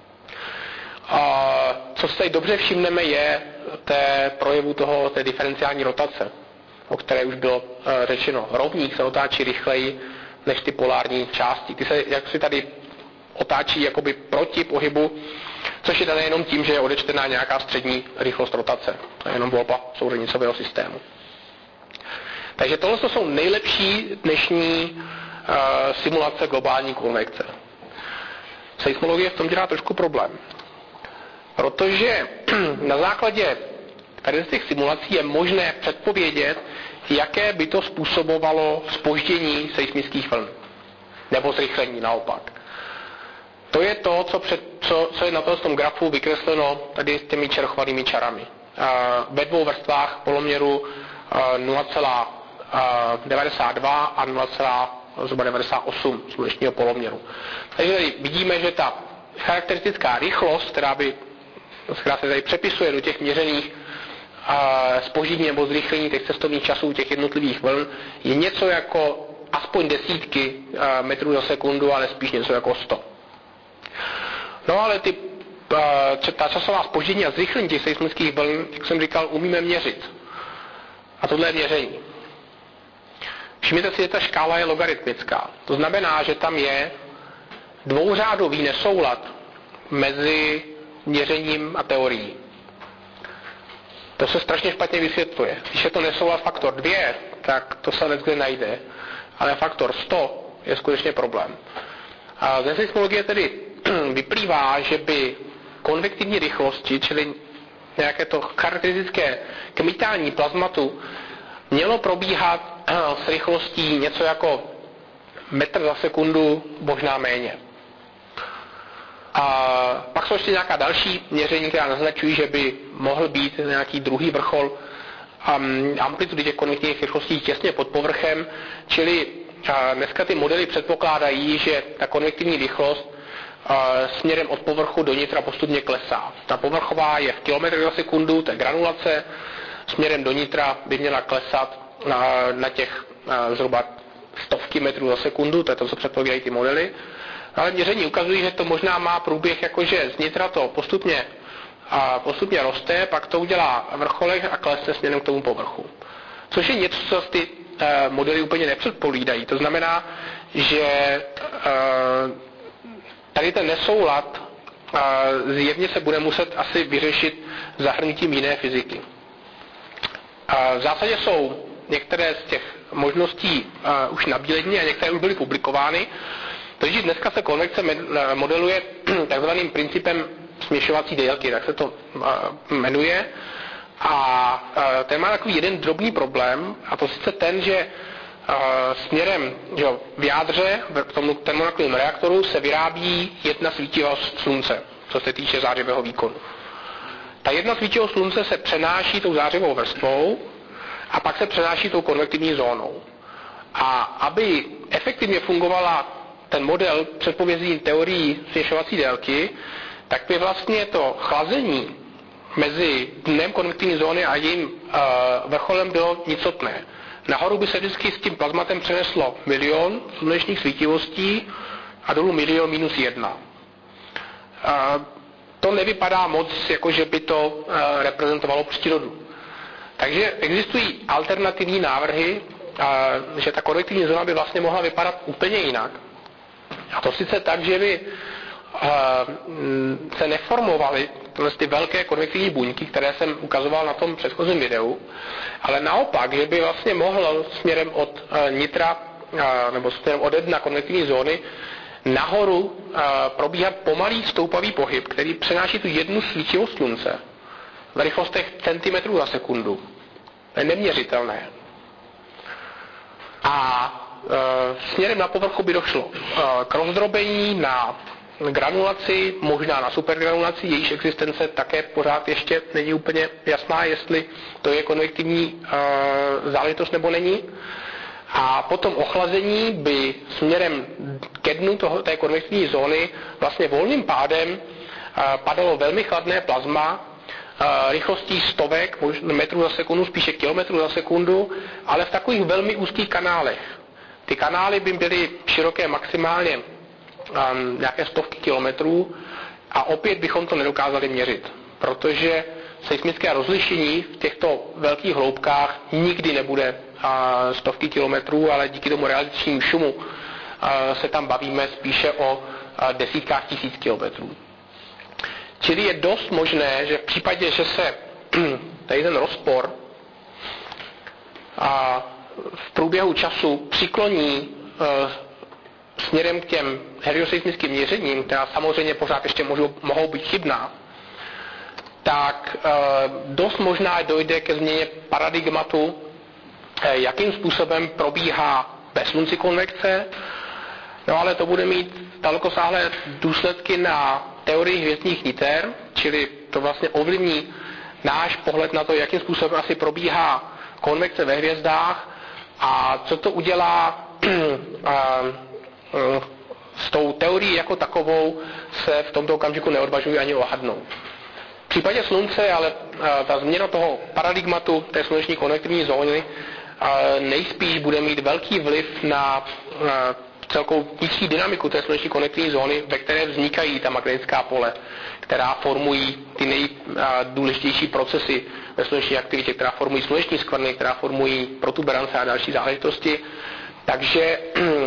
S1: A co si tady dobře všimneme je projevu té diferenciální rotace, o které už bylo řečeno. Rovník se otáčí rychleji než ty polární části. Ty se jak si tady otáčí jakoby proti pohybu, což je dané jenom tím, že je odečtená nějaká střední rychlost rotace. To je jenom volba souřenicového systému. Takže tohle jsou nejlepší dnešní simulace globální konvekce. Seismologie v tom dělá trošku problém. Protože na základě tady z těch simulací je možné předpovědět, jaké by to způsobovalo zpoždění seismických vln. Nebo zrychlení naopak. To je to, co je na tom grafu vykresleno tady s těmi čerchovanými čarami. Ve dvou vrstvách poloměru 0,92 a 0,98 slunečního poloměru. Takže tady vidíme, že ta charakteristická rychlost, která se tady přepisuje do těch měřených zpoždění nebo zrychlení těch cestovních časů těch jednotlivých vln, je něco jako aspoň desítky metrů za sekundu, ale spíš něco jako 100. No ale ty ta časová zpoždění a zrychlení těch seismických vln, jak jsem říkal, umíme měřit. A tohle je měření. Všimněte si, že ta škála je logaritmická. To znamená, že tam je dvouřádový nesoulad mezi měřením a teorií. To se strašně špatně vysvětluje. Když je to nesoulad faktor 2, tak to se leckde najde. Ale faktor 100 je skutečně problém. A ze seismologie tedy vyplývá, že by konvektivní rychlosti, čili nějaké to charakteristické kmitání plazmatu, mělo probíhat s rychlostí něco jako metr za sekundu, možná méně. A pak jsou ještě nějaká další měření, která naznačují, že by mohl být nějaký druhý vrchol amplitudy těch konvektivních rychlostí těsně pod povrchem, čili dneska ty modely předpokládají, že ta konvektivní rychlost směrem od povrchu do nitra postupně klesá. Ta povrchová je v kilometrech za sekundu, to je granulace, směrem do nitra by měla klesat na těch zhruba stovky metrů za sekundu, to je to, co předpovídají ty modely. Ale měření ukazují, že to možná má průběh, jakože z nitra to postupně roste, pak to udělá vrcholek a klesne směrem k tomu povrchu. Což je něco, co ty modely úplně nepředpovídají. To znamená, že tady ten nesoulad zjevně se bude muset asi vyřešit zahrnutím jiné fyziky. V zásadě jsou některé z těch možností už nabílední a některé už byly publikovány. Takže dneska se konvekce modeluje takzvaným principem směšovací délky, tak se to jmenuje. A ten má takový jeden drobný problém, a to sice ten, že směrem v jádře, v tom termonuklidovém reaktoru se vyrábí jedna svítivost slunce, co se týče zářivého výkonu. Ta jedna svítivost slunce se přenáší tou zářivou vrstvou a pak se přenáší tou konvektivní zónou. A aby efektivně fungovala ten model předpovězí teorií směšovací délky, tak by vlastně to chlazení mezi dnem konvektivní zóny a jejím vrcholem bylo nicotné. Nahoru by se vždycky s tím plazmatem přeneslo 1 000 000 slunečních svítivostí a dolů 1 000 000 - 1. To nevypadá moc, jako že by to reprezentovalo přírodu. Takže existují alternativní návrhy, že ta konvektivní zóna by vlastně mohla vypadat úplně jinak. A to sice tak, že by se neformovaly ty velké konvektivní buňky, které jsem ukazoval na tom předchozím videu, ale naopak, že by vlastně mohl směrem od nitra nebo směrem ode dna konvektivní zóny nahoru probíhat pomalý stoupavý pohyb, který přenáší tu jednu svítivost slunce v rychlostech centimetrů za sekundu. To je neměřitelné. A směrem na povrchu by došlo k rozdrobení na granulaci, možná na supergranulaci, jejíž existence také pořád ještě není úplně jasná, jestli to je konvektivní záležitost nebo není. A potom ochlazení by směrem ke dnu té konvektivní zóny vlastně volným pádem padalo velmi chladné plazma rychlostí stovek metrů za sekundu, spíše kilometrů za sekundu, ale v takových velmi úzkých kanálech. Ty kanály by byly široké maximálně nějaké stovky kilometrů a opět bychom to nedokázali měřit, protože seismické rozlišení v těchto velkých hloubkách nikdy nebude stovky kilometrů, ale díky tomu realizačnímu šumu se tam bavíme spíše o desítkách tisíc kilometrů. Čili je dost možné, že v případě, že se tady ten rozpor v průběhu času přikloní směrem k těm helioseismickým měřením, která samozřejmě pořád ještě mohou být chybná, tak dost možná dojde ke změně paradigmatu, jakým způsobem probíhá ve slunci konvekce, no ale to bude mít dalekosáhlé důsledky na teorii hvězdných niter, čili to vlastně ovlivní náš pohled na to, jakým způsobem asi probíhá konvekce ve hvězdách a co to udělá s tou teorií jako takovou se v tomto okamžiku neodvažuji ani ohadnout. V případě slunce ale ta změna toho paradigmatu té sluneční konvektivní zóny nejspíš bude mít velký vliv na celkovou vnitřní dynamiku té sluneční konvektivní zóny, ve které vznikají ta magnetická pole, která formují ty nejdůležitější procesy ve sluneční aktivitě, která formují sluneční skvrny, která formují protuberance a další záležitosti. Takže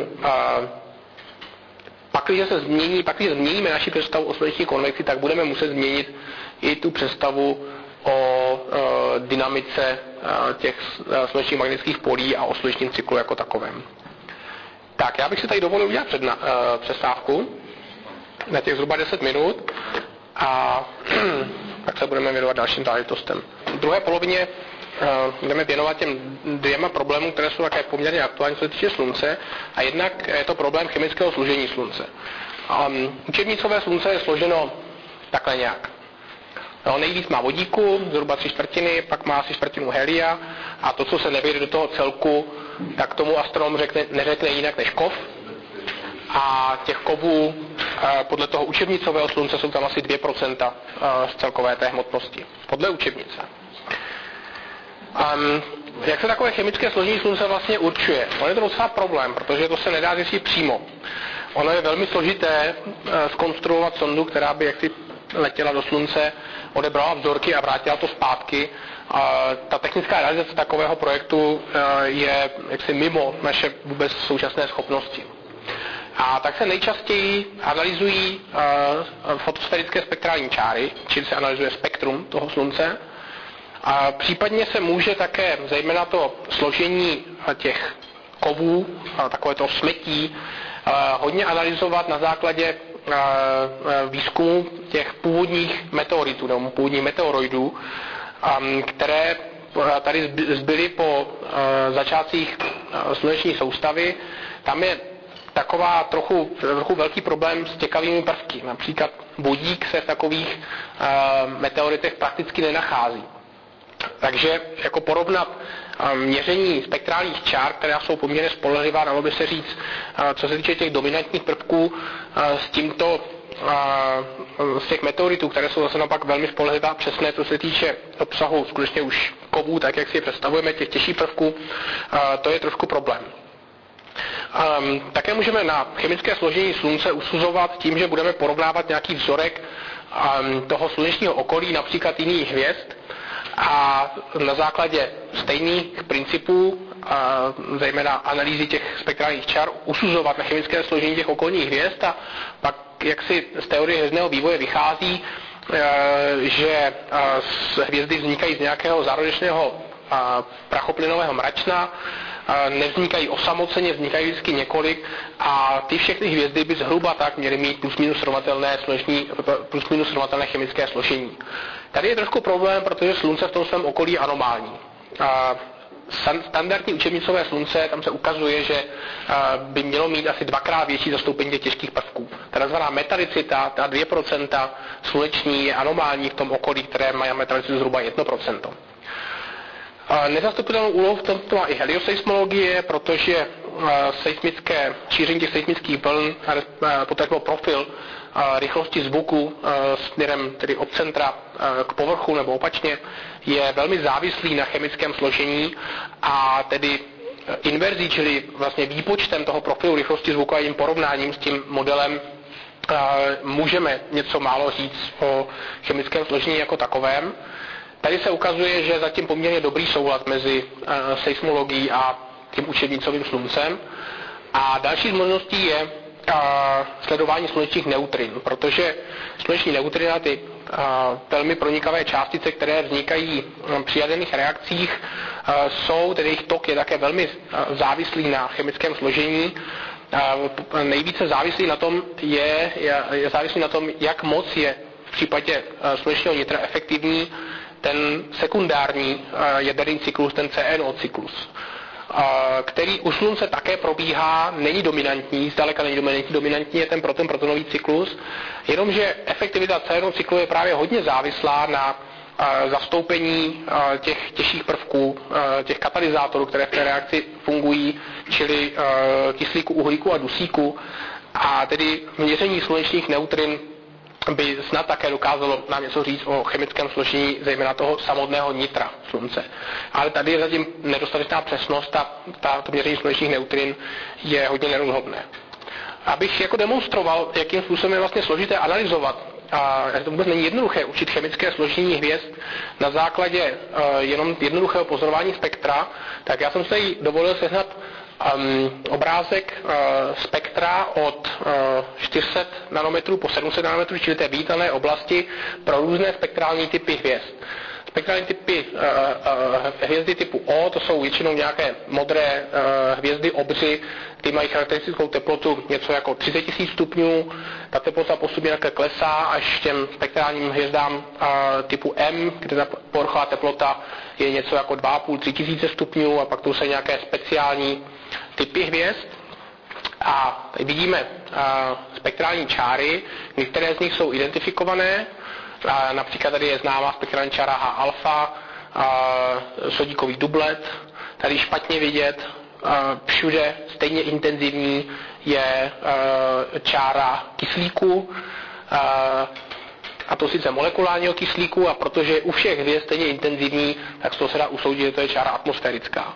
S1: pakliže změníme naši představu o sluneční konvekci, tak budeme muset změnit i tu představu o dynamice těch slunečních magnetických polí a o slunečním cyklu jako takovém. Tak, já bych si tady dovolil udělat přestávku na těch zhruba 10 minut a tak se budeme věnovat dalším záležitostem. V druhé polovině budeme věnovat těm dvěma problémům, které jsou také poměrně aktuální, co se týče slunce, a jednak je to problém chemického složení slunce. Učebnicové slunce je složeno takhle nějak. No, nejvíc má vodíku, zhruba 3/4, pak má asi 1/4 helia a to, co se nevejde do toho celku, tak tomu astronom neřekne jinak než kov. A těch kovů podle toho učebnicového slunce jsou tam asi 2% z celkové té hmotnosti. Podle učebnice. Jak se takové chemické složení slunce vlastně určuje? On je to docela problém, protože to se nedá zjistit přímo. Ono je velmi složité zkonstruovat sondu, která by jaksi letěla do slunce, odebrala vzorky a vrátila to zpátky. Ta technická realizace takového projektu je jaksi mimo naše vůbec současné schopnosti. A tak se nejčastěji analyzují fotosférické spektrální čáry, čili se analyzuje spektrum toho slunce. A případně se může také, zejména to složení těch kovů, takové to smetí, hodně analyzovat na základě výzkumu těch původních meteoritů, nebo původních meteoroidů, které tady zbyly po začátcích sluneční soustavy. Tam je taková trochu velký problém s těkavými prvky. Například vodík se v takových meteoritech prakticky nenachází. Takže jako porovnat měření spektrálních čár, která jsou poměrně spolehlivá, dalo by se říct, co se týče těch dominantních prvků, s tímto z těch meteoritů, které jsou zase naopak velmi spolehlivé a přesné, co se týče obsahu skutečně už kovů, tak jak si je představujeme, těch těžších prvků, to je trošku problém. Také můžeme na chemické složení slunce usuzovat tím, že budeme porovnávat nějaký vzorek toho slunečního okolí, například jiných hvězd, a na základě stejných principů, zejména analýzy těch spektrálních čar, usuzovat na chemické složení těch okolních hvězd a pak jak si z teorie hvězdného vývoje vychází, že hvězdy vznikají z nějakého zárodečného prachoplynového mračna, nevznikají osamoceně, vznikají vždycky několik a ty všechny hvězdy by zhruba tak měly mít plus minus srovnatelné chemické složení. Tady je trošku problém, protože slunce v tom svém okolí je anomální. Standardní učebnicové slunce, tam se ukazuje, že by mělo mít asi 2x větší zastoupení těch těžkých prvků. Ta tzv. Metalicita, ta 2% sluneční, je anomální v tom okolí, které mají metalicitu zhruba 1%. Nezastupitelnou úlohu v tomto má i helioseismologie, protože šíření těch seismických vln, potažmo profil rychlosti zvuku směrem tedy od centra k povrchu nebo opačně, je velmi závislý na chemickém složení a tedy inverzí, čili vlastně výpočtem toho profilu rychlosti zvuku a jejím porovnáním s tím modelem můžeme něco málo říct o chemickém složení jako takovém. Tady se ukazuje, že je zatím poměrně dobrý soulad mezi seismologií a tím učebnicovým sluncem. A další z možností je sledování slunečních neutrin, protože sluneční neutrina, ty velmi pronikavé částice, které vznikají při jaderných reakcích, tedy jejich tok je také velmi závislý na chemickém složení. Nejvíce závislý na tom je závislý na tom, jak moc je v případě slunečního nitra efektivní ten sekundární jaderný cyklus, ten CNO cyklus, který u slunce také probíhá, není dominantní, zdaleka není dominantní je ten protonový cyklus, jenomže efektivita CNO cyklu je právě hodně závislá na zastoupení těch těžších prvků, těch katalyzátorů, které v té reakci fungují, čili kyslíku, uhlíku a dusíku, a tedy měření slunečních neutrin by snad také dokázalo nám něco říct o chemickém složení, zejména toho samotného nitra slunce. Ale tady je zatím nedostatečná přesnost a to měření slunečních neutrin je hodně nerozhodné.
S2: Abych jako demonstroval, jakým způsobem je vlastně složité analyzovat, a to vůbec není jednoduché učit chemické složení hvězd na základě jenom jednoduchého pozorování spektra, tak já jsem se jí dovolil sehnat obrázek spektra od 400 nanometrů po 700 nanometrů, čili té viditelné oblasti pro různé spektrální typy hvězd. Spektrální typy hvězdy typu O, to jsou většinou nějaké modré hvězdy obři, ty mají charakteristickou teplotu něco jako 30 000 stupňů, ta teplota postupně také klesá až těm spektrálním hvězdám typu M, kde ta povrchová teplota je něco jako 2,5–3 tisíce stupňů a pak to jsou nějaké speciální typy hvězd. A tady vidíme spektrální čáry, některé z nich jsou identifikované, například tady je známá spektrální čára H-alfa, sodíkový dublet, tady špatně vidět, všude stejně intenzivní je čára kyslíku, a to sice molekulárního kyslíku, a protože je u všech hvězd stejně intenzivní, tak z toho se dá usoudit, že to je čára atmosférická.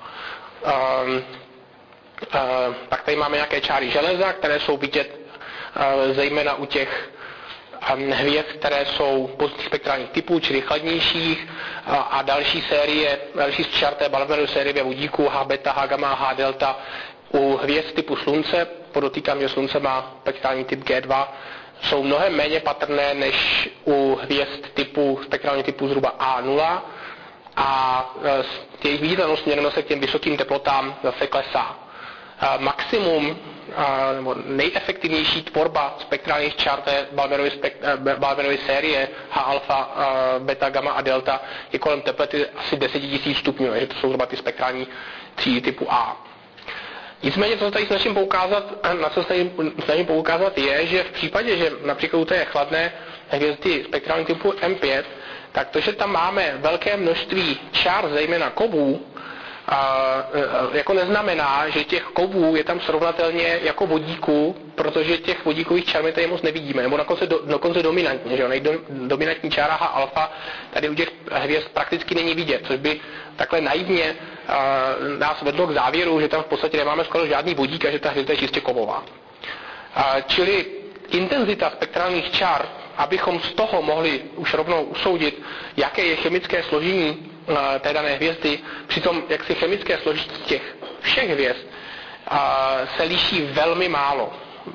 S2: Tak tady máme nějaké čáry železa, které jsou vidět zejména u těch hvězd, které jsou pozdních spektrálních typů, čili chladnějších, a další z čár té barevné série vodíku H beta, H gamma, H delta u hvězd typu slunce, podotýkám, že slunce má spektrální typ G2, jsou mnohem méně patrné než u hvězd spektrální typu zhruba A0 a jejich viditelnost směrem se k těm vysokým teplotám zase klesá. Maximum nebo nejefektivnější tvorba spektrálních čár té Balmerovy série H-alfa, beta, gamma a delta je kolem teploty asi 10 000 stupňů, takže to jsou zhruba ty spektrální třídy typu A. Nicméně, co se tady snažím poukázat, je, že v případě, že například u té chladné hvězdy spektrální typu M5, tak to, že tam máme velké množství čár, zejména kovů, jako neznamená, že těch kovů je tam srovnatelně jako vodíku, protože těch vodíkových čár my tady moc nevidíme, nebo dokonce dominantně, že jo? Dominantní čára H-alfa tady u těch hvězd prakticky není vidět, což by takhle naivně nás vedlo k závěru, že tam v podstatě nemáme skoro žádný vodík a že ta hvězda je čistě kovová. Čili intenzita spektrálních čár, abychom z toho mohli už rovnou usoudit, jaké je chemické složení té dané hvězdy, přitom jak si chemické složení těch všech hvězd se liší velmi málo.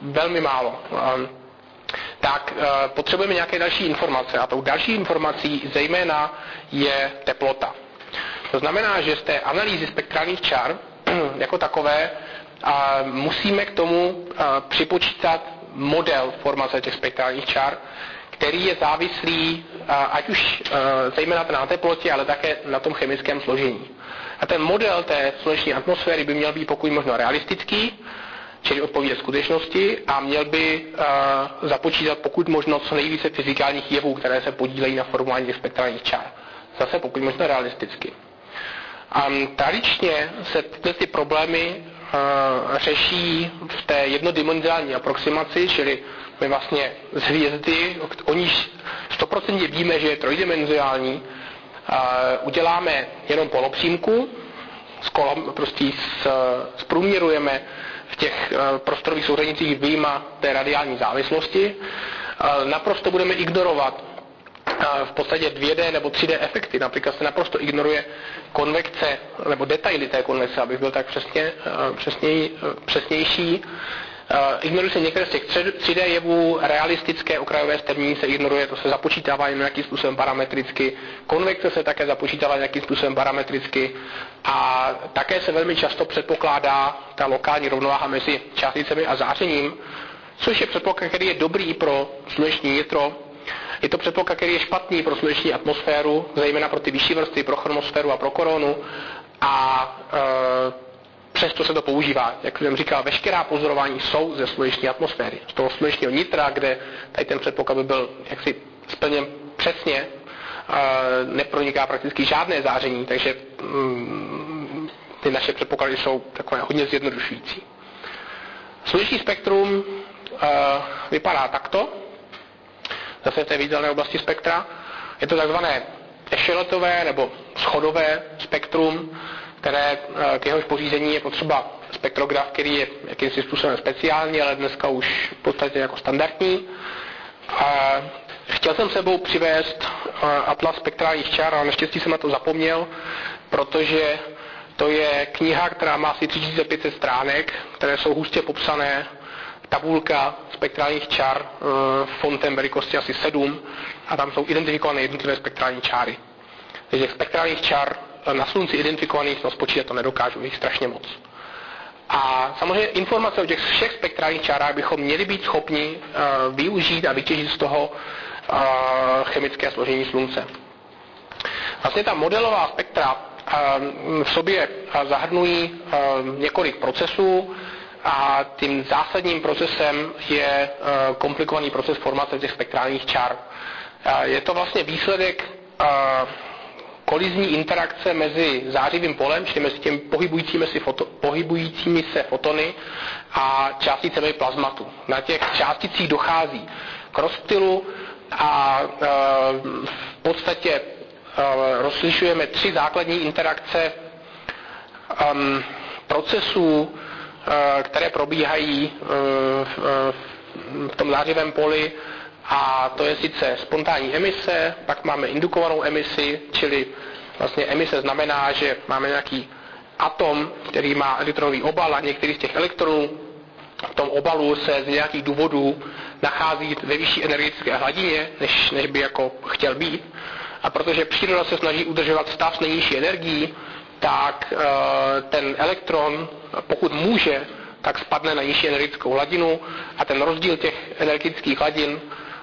S2: Tak potřebujeme nějaké další informace a tou další informací zejména je teplota. To znamená, že z té analýzy spektrálních čár jako takové musíme k tomu připočítat model formace těch spektrálních čár, který je závislý ať už zejména na teplotě, ale také na tom chemickém složení. A ten model té sluneční atmosféry by měl být pokud možno realistický, čili odpovídat skutečnosti, a měl by započítat pokud možno co nejvíce fyzikálních jevů, které se podílejí na formování těch spektrálních čár. Zase pokud možno realisticky. Tradičně se ty problémy řeší v té jednodimenzionální aproximaci, čili my vlastně z hvězdy, o níž 100% víme, že je trojdimenzionální, uděláme jenom polopřímku, zprůměrujeme v těch prostorových souřadnicích vyjma té radiální závislosti, naprosto budeme ignorovat v podstatě 2D nebo 3D efekty. Například se naprosto ignoruje konvekce nebo detaily té konvekce, abych byl tak přesnější. Ignorují se některé z těch 3D jevů, realistické okrajové strmění se ignoruje, to se započítává jen nějakým způsobem parametricky, konvekce se také započítává nějakým způsobem parametricky a také se velmi často předpokládá ta lokální rovnováha mezi částicemi a zářením, což je předpoklad, který je dobrý pro sluneční nitro. Je to předpoklad, který je špatný pro sluneční atmosféru, zejména pro ty vyšší vrstvy, pro chromosféru a pro koronu, a přesto se to používá. Jak jsem říkal, veškerá pozorování jsou ze sluneční atmosféry. Z toho slunečního nitra, kde tady ten předpoklad by byl jaksi splněn přesně, neproniká prakticky žádné záření, takže ty naše předpoklady jsou takové hodně zjednodušující. Sluneční spektrum vypadá takto, zase v té viditelné oblasti spektra. Je to takzvané ešelotové nebo schodové spektrum,
S1: které k jehož pořízení je potřeba spektrograf, který je jakýmsi způsobem speciální, ale dneska už v podstatě jako standardní. Chtěl jsem sebou přivést Atlas spektrálních čar, ale naštěstí jsem na to zapomněl, protože to je kniha, která má asi 3500 stránek, které jsou hustě popsané, tabulka spektrálních čar fontem velikosti asi 7 a tam jsou identifikované jednotlivé spektrální čáry. Takže spektrálních čar na Slunci identifikovaných, no spočítat to nedokážu, jich strašně moc. A samozřejmě informace o těch všech spektrálních čárách bychom měli být schopni využít a vytěžit z toho chemické složení Slunce. Vlastně ta modelová spektra v sobě zahrnují několik procesů a tím zásadním procesem je komplikovaný proces formace těch spektrálních čar. Je to vlastně výsledek kolizní interakce mezi zářivým polem, čili mezi těmi pohybujícími se fotony a částicemi plazmatu. Na těch částicích dochází k rozptylu a v podstatě rozlišujeme 3 základní interakce procesů, které probíhají v tom zářivém poli, a to je sice spontánní emise, pak máme indukovanou emisi, čili vlastně emise znamená, že máme nějaký atom, který má elektronový obal a některý z těch elektronů v tom obalu se z nějakých důvodů nachází ve vyšší energetické hladině, než by jako chtěl být. A protože příroda se snaží udržovat stav s nejnižší energií, tak ten elektron, pokud může, tak spadne na nižší energetickou hladinu a ten rozdíl těch energetických hladin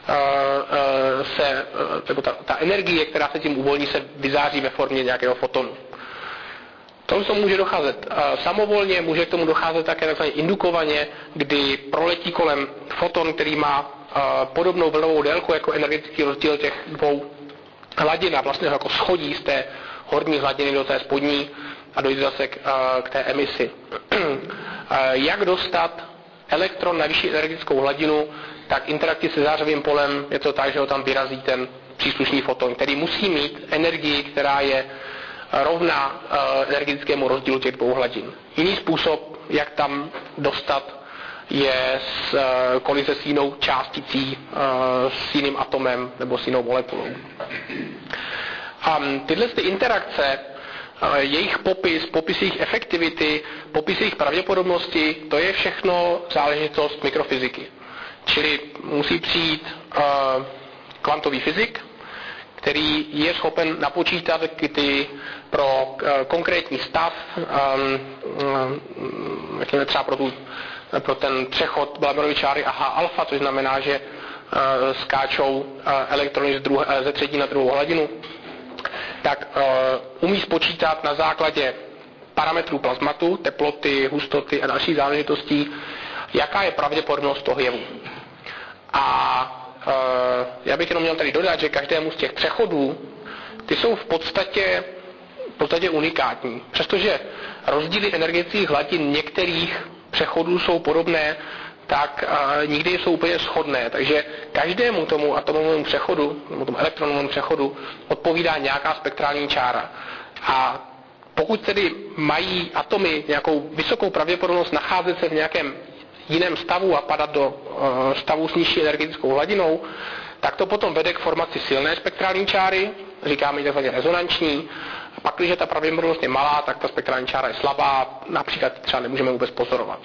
S1: ta energie, která se tím uvolní, se vyzáří ve formě nějakého fotonu. To může docházet samovolně, může k tomu docházet také takzvaně indukovaně, kdy proletí kolem foton, který má podobnou vlnovou délku jako energetický rozdíl těch dvou hladin a vlastně jako schodí z té horní hladiny do té spodní a dojde zase k té emisi. Jak dostat elektron na vyšší energetickou hladinu, tak interakci se zářivým polem je to tak, že ho tam vyrazí ten příslušný foton, který musí mít energii, která je rovná energetickému rozdílu těch dvou hladin. Jiný způsob, jak tam dostat, je z kolize s jinou částicí, s jiným atomem nebo s jinou molekulou. A tyhle interakce, jejich popis jejich efektivity, popis jejich pravděpodobnosti, to je všechno záležitost mikrofyziky. Čili musí přijít kvantový fyzik, který je schopen napočítat, kdy pro konkrétní stav, třeba pro ten přechod Balmerovy čáry a H-alfa, což znamená, že skáčou elektrony ze třetí na druhou hladinu, tak umí spočítat na základě parametrů plazmatu, teploty, hustoty a dalších záležitostí, jaká je pravděpodobnost toho jevu. A já bych jenom měl tady dodat, že každému z těch přechodů, ty jsou v podstatě unikátní. Přestože rozdíly energetických hladin některých přechodů jsou podobné, tak nikdy jsou úplně shodné. Takže každému tomu atomovému přechodu, nebo tomu elektronovému přechodu, odpovídá nějaká spektrální čára. A pokud tedy mají atomy nějakou vysokou pravděpodobnost nacházet se v nějakém jiném stavu a padat do stavu s nižší energetickou hladinou, tak to potom vede k formaci silné spektrální čáry, říkáme ji takzvaně rezonanční. A pak, když ta pravděpodobnost je malá, tak ta spektrální čára je slabá, například třeba nemůžeme vůbec pozorovat.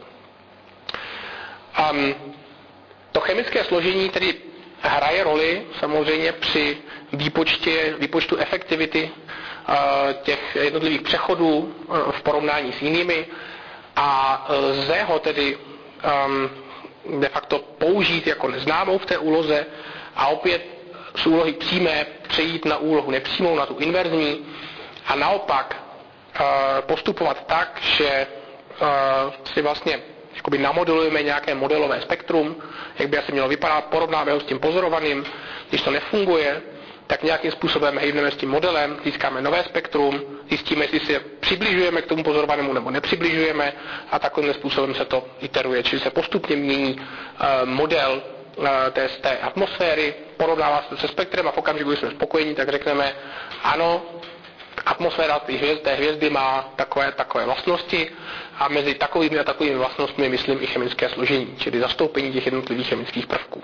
S1: To chemické složení tedy hraje roli samozřejmě při výpočtu efektivity těch jednotlivých přechodů v porovnání s jinými a lze ho tedy de facto použít jako neznámou v té úloze a opět z úlohy přímé přejít na úlohu nepřímou, na tu inverzní a naopak postupovat tak, že si vlastně jakoby namodelujeme nějaké modelové spektrum, jak by asi mělo vypadat, porovnáme ho s tím pozorovaným, když to nefunguje, tak nějakým způsobem hejbneme s tím modelem, získáme nové spektrum, zjistíme, jestli se přibližujeme k tomu pozorovanému nebo nepřibližujeme a takovým způsobem se to iteruje, čili se postupně mění model z té atmosféry, porovnává se se spektrem a v okamžiku, kdy jsme spokojení, tak řekneme ano, atmosféra té hvězdy má takové vlastnosti a mezi takovými a takovými vlastnostmi myslím i chemické složení, čili zastoupení těch jednotlivých chemických prvků.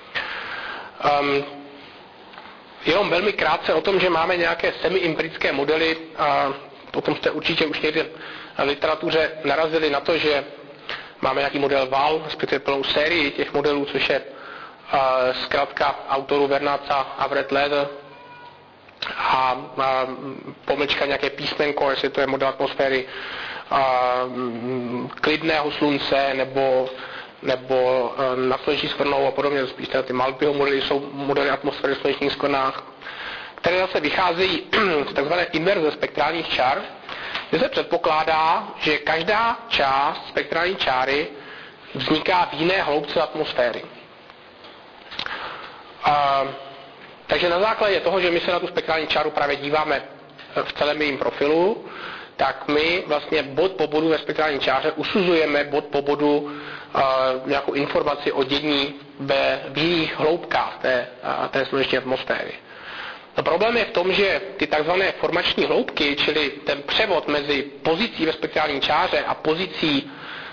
S1: Jenom velmi krátce o tom, že máme nějaké semi-empirické modely, a potom jste určitě už někde v literatuře narazili na to, že máme nějaký model VAL, respektive plnou sérii těch modelů, což je zkrátka autorů Vernaca a Wred Leather a pomlčka nějaké písmenko, jestli to je model atmosféry klidného slunce nebo na sluneční skvrnou a podobně, spíš ty Maltbyho modely jsou modely atmosféry v slunečních skvrnách, které zase vycházejí z tzv. inverze spektrálních čar, kde se předpokládá, že každá část spektrální čáry vzniká v jiné hloubce atmosféry. Takže na základě toho, že my se na tu spektrální čáru právě díváme v celém jejím profilu, tak my vlastně bod po bodu ve spektrální čáře usuzujeme bod po bodu nějakou informaci o dění v jiných hloubkách té sluneční atmosféry. No problém je v tom, že ty takzvané formační hloubky, čili ten převod mezi pozicí ve spektrální čáře a pozicí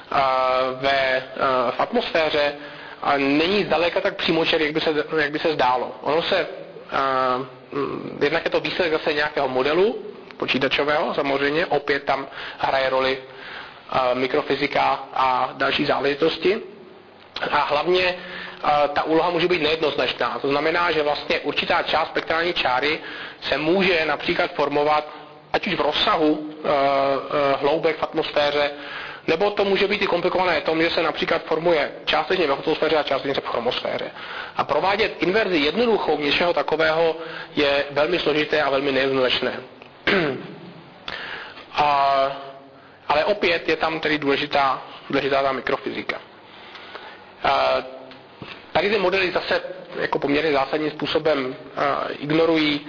S1: v atmosféře není zdaleka tak přímočarý, jak by se zdálo. Ono se, jednak je to výsledek zase nějakého modelu počítačového, samozřejmě, opět tam hraje roli mikrofyzika a další záležitosti. A hlavně ta úloha může být nejednoznačná. To znamená, že vlastně určitá část spektrální čáry se může například formovat, ať už v rozsahu hloubek v atmosféře, nebo to může být i komplikované tom, že se například formuje částečně v atmosféře a částečně v chromosféře. A provádět inverzi jednoduchou něčeho takového je velmi složité a velmi nejednoznačné. Ale opět je tam tedy důležitá ta mikrofyzika. Tady ty modely zase jako poměrně zásadním způsobem ignorují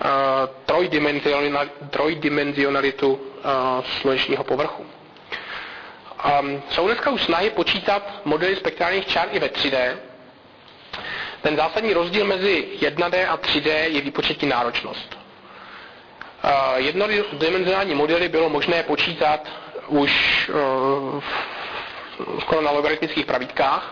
S1: trojdimenzionalitu slunečního povrchu. Jsou dneska už snahy počítat modely spektrálních čár i ve 3D. Ten zásadní rozdíl mezi 1D a 3D je výpočetní náročnost. Jednodimenzionální modely bylo možné počítat už skoro na logaritmických pravítkách.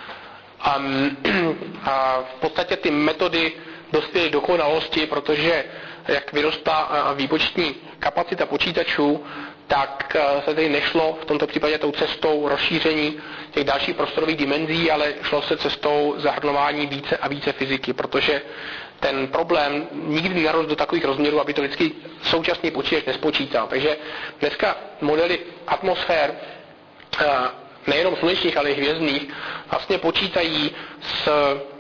S1: A v podstatě ty metody dospěly dokonalosti, protože jak vyrostla výpočetní kapacita počítačů, tak se tedy nešlo v tomto případě tou cestou rozšíření těch dalších prostorových dimenzí, ale šlo se cestou zahrnování více a více fyziky, protože ten problém nikdy nenarost do takových rozměrů, aby to vždycky současný počítač nespočítal. Takže dneska modely atmosfér nejenom slunečních, ale i hvězdných, vlastně počítají s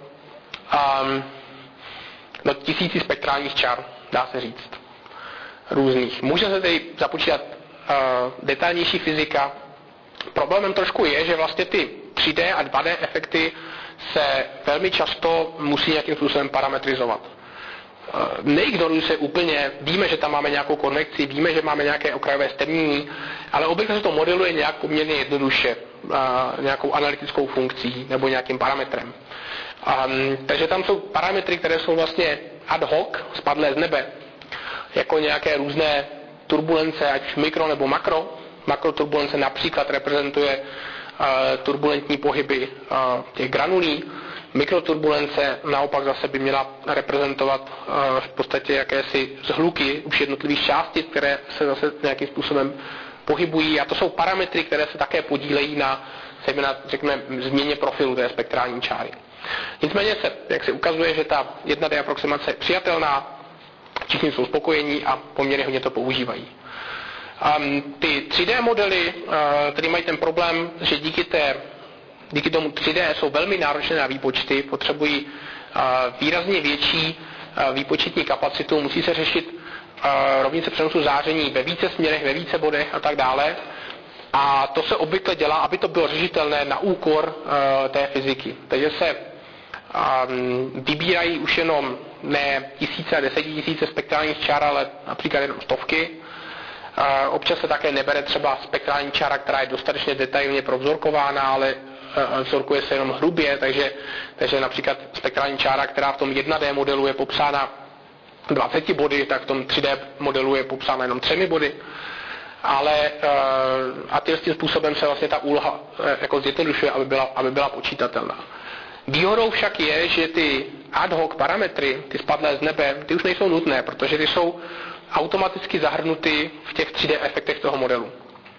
S1: tisíci spektrálních čar, dá se říct, různých. Může se tedy započítat detailnější fyzika. Problémem trošku je, že vlastně ty 3D a 2D efekty se velmi často musí nějakým způsobem parametrizovat. Neignorují se úplně, víme, že tam máme nějakou konvekci, víme, že máme nějaké okrajové stemnění, ale obvykle se to modeluje nějak poměrně jednoduše, nějakou analytickou funkcí nebo nějakým parametrem. Takže tam jsou parametry, které jsou vlastně ad hoc, spadlé z nebe, jako nějaké různé turbulence, ať mikro nebo makro. Makroturbulence například reprezentuje turbulentní pohyby těch granulí. Mikroturbulence naopak zase by měla reprezentovat v podstatě jakési zhluky už jednotlivých částic, které se zase nějakým způsobem pohybují. A to jsou parametry, které se také podílejí na řekněme, změně profilu té spektrální čáry. Nicméně se, jak se ukazuje, že ta 1D aproximace je přijatelná, všichni jsou spokojení a poměrně hodně to používají. Ty 3D modely, které mají ten problém, že díky tomu 3D jsou velmi náročné na výpočty, potřebují výrazně větší výpočetní kapacitu, musí se řešit rovnice přenosu záření ve více směrech, ve více bodech a tak dále. A to se obvykle dělá, aby to bylo řešitelné na úkor té fyziky. Takže se vybírají už jenom ne tisíce a desetitisíce spektrálních čár, ale například jenom stovky. Občas se také nebere třeba spektrální čára, která je dostatečně detailně provzorkována, ale vzorkuje se jenom hrubě, takže například spektrální čára, která v tom 1D modelu je popsána 20 body, tak v tom 3D modelu je popsána jenom 3 body. Ale a tím způsobem se vlastně ta úloha jako zjednodušuje, aby byla počítatelná. Výhodou však je, že ty ad hoc parametry, ty spadlé z nebe, ty už nejsou nutné, protože ty jsou automaticky zahrnuty v těch 3D efektech toho modelu.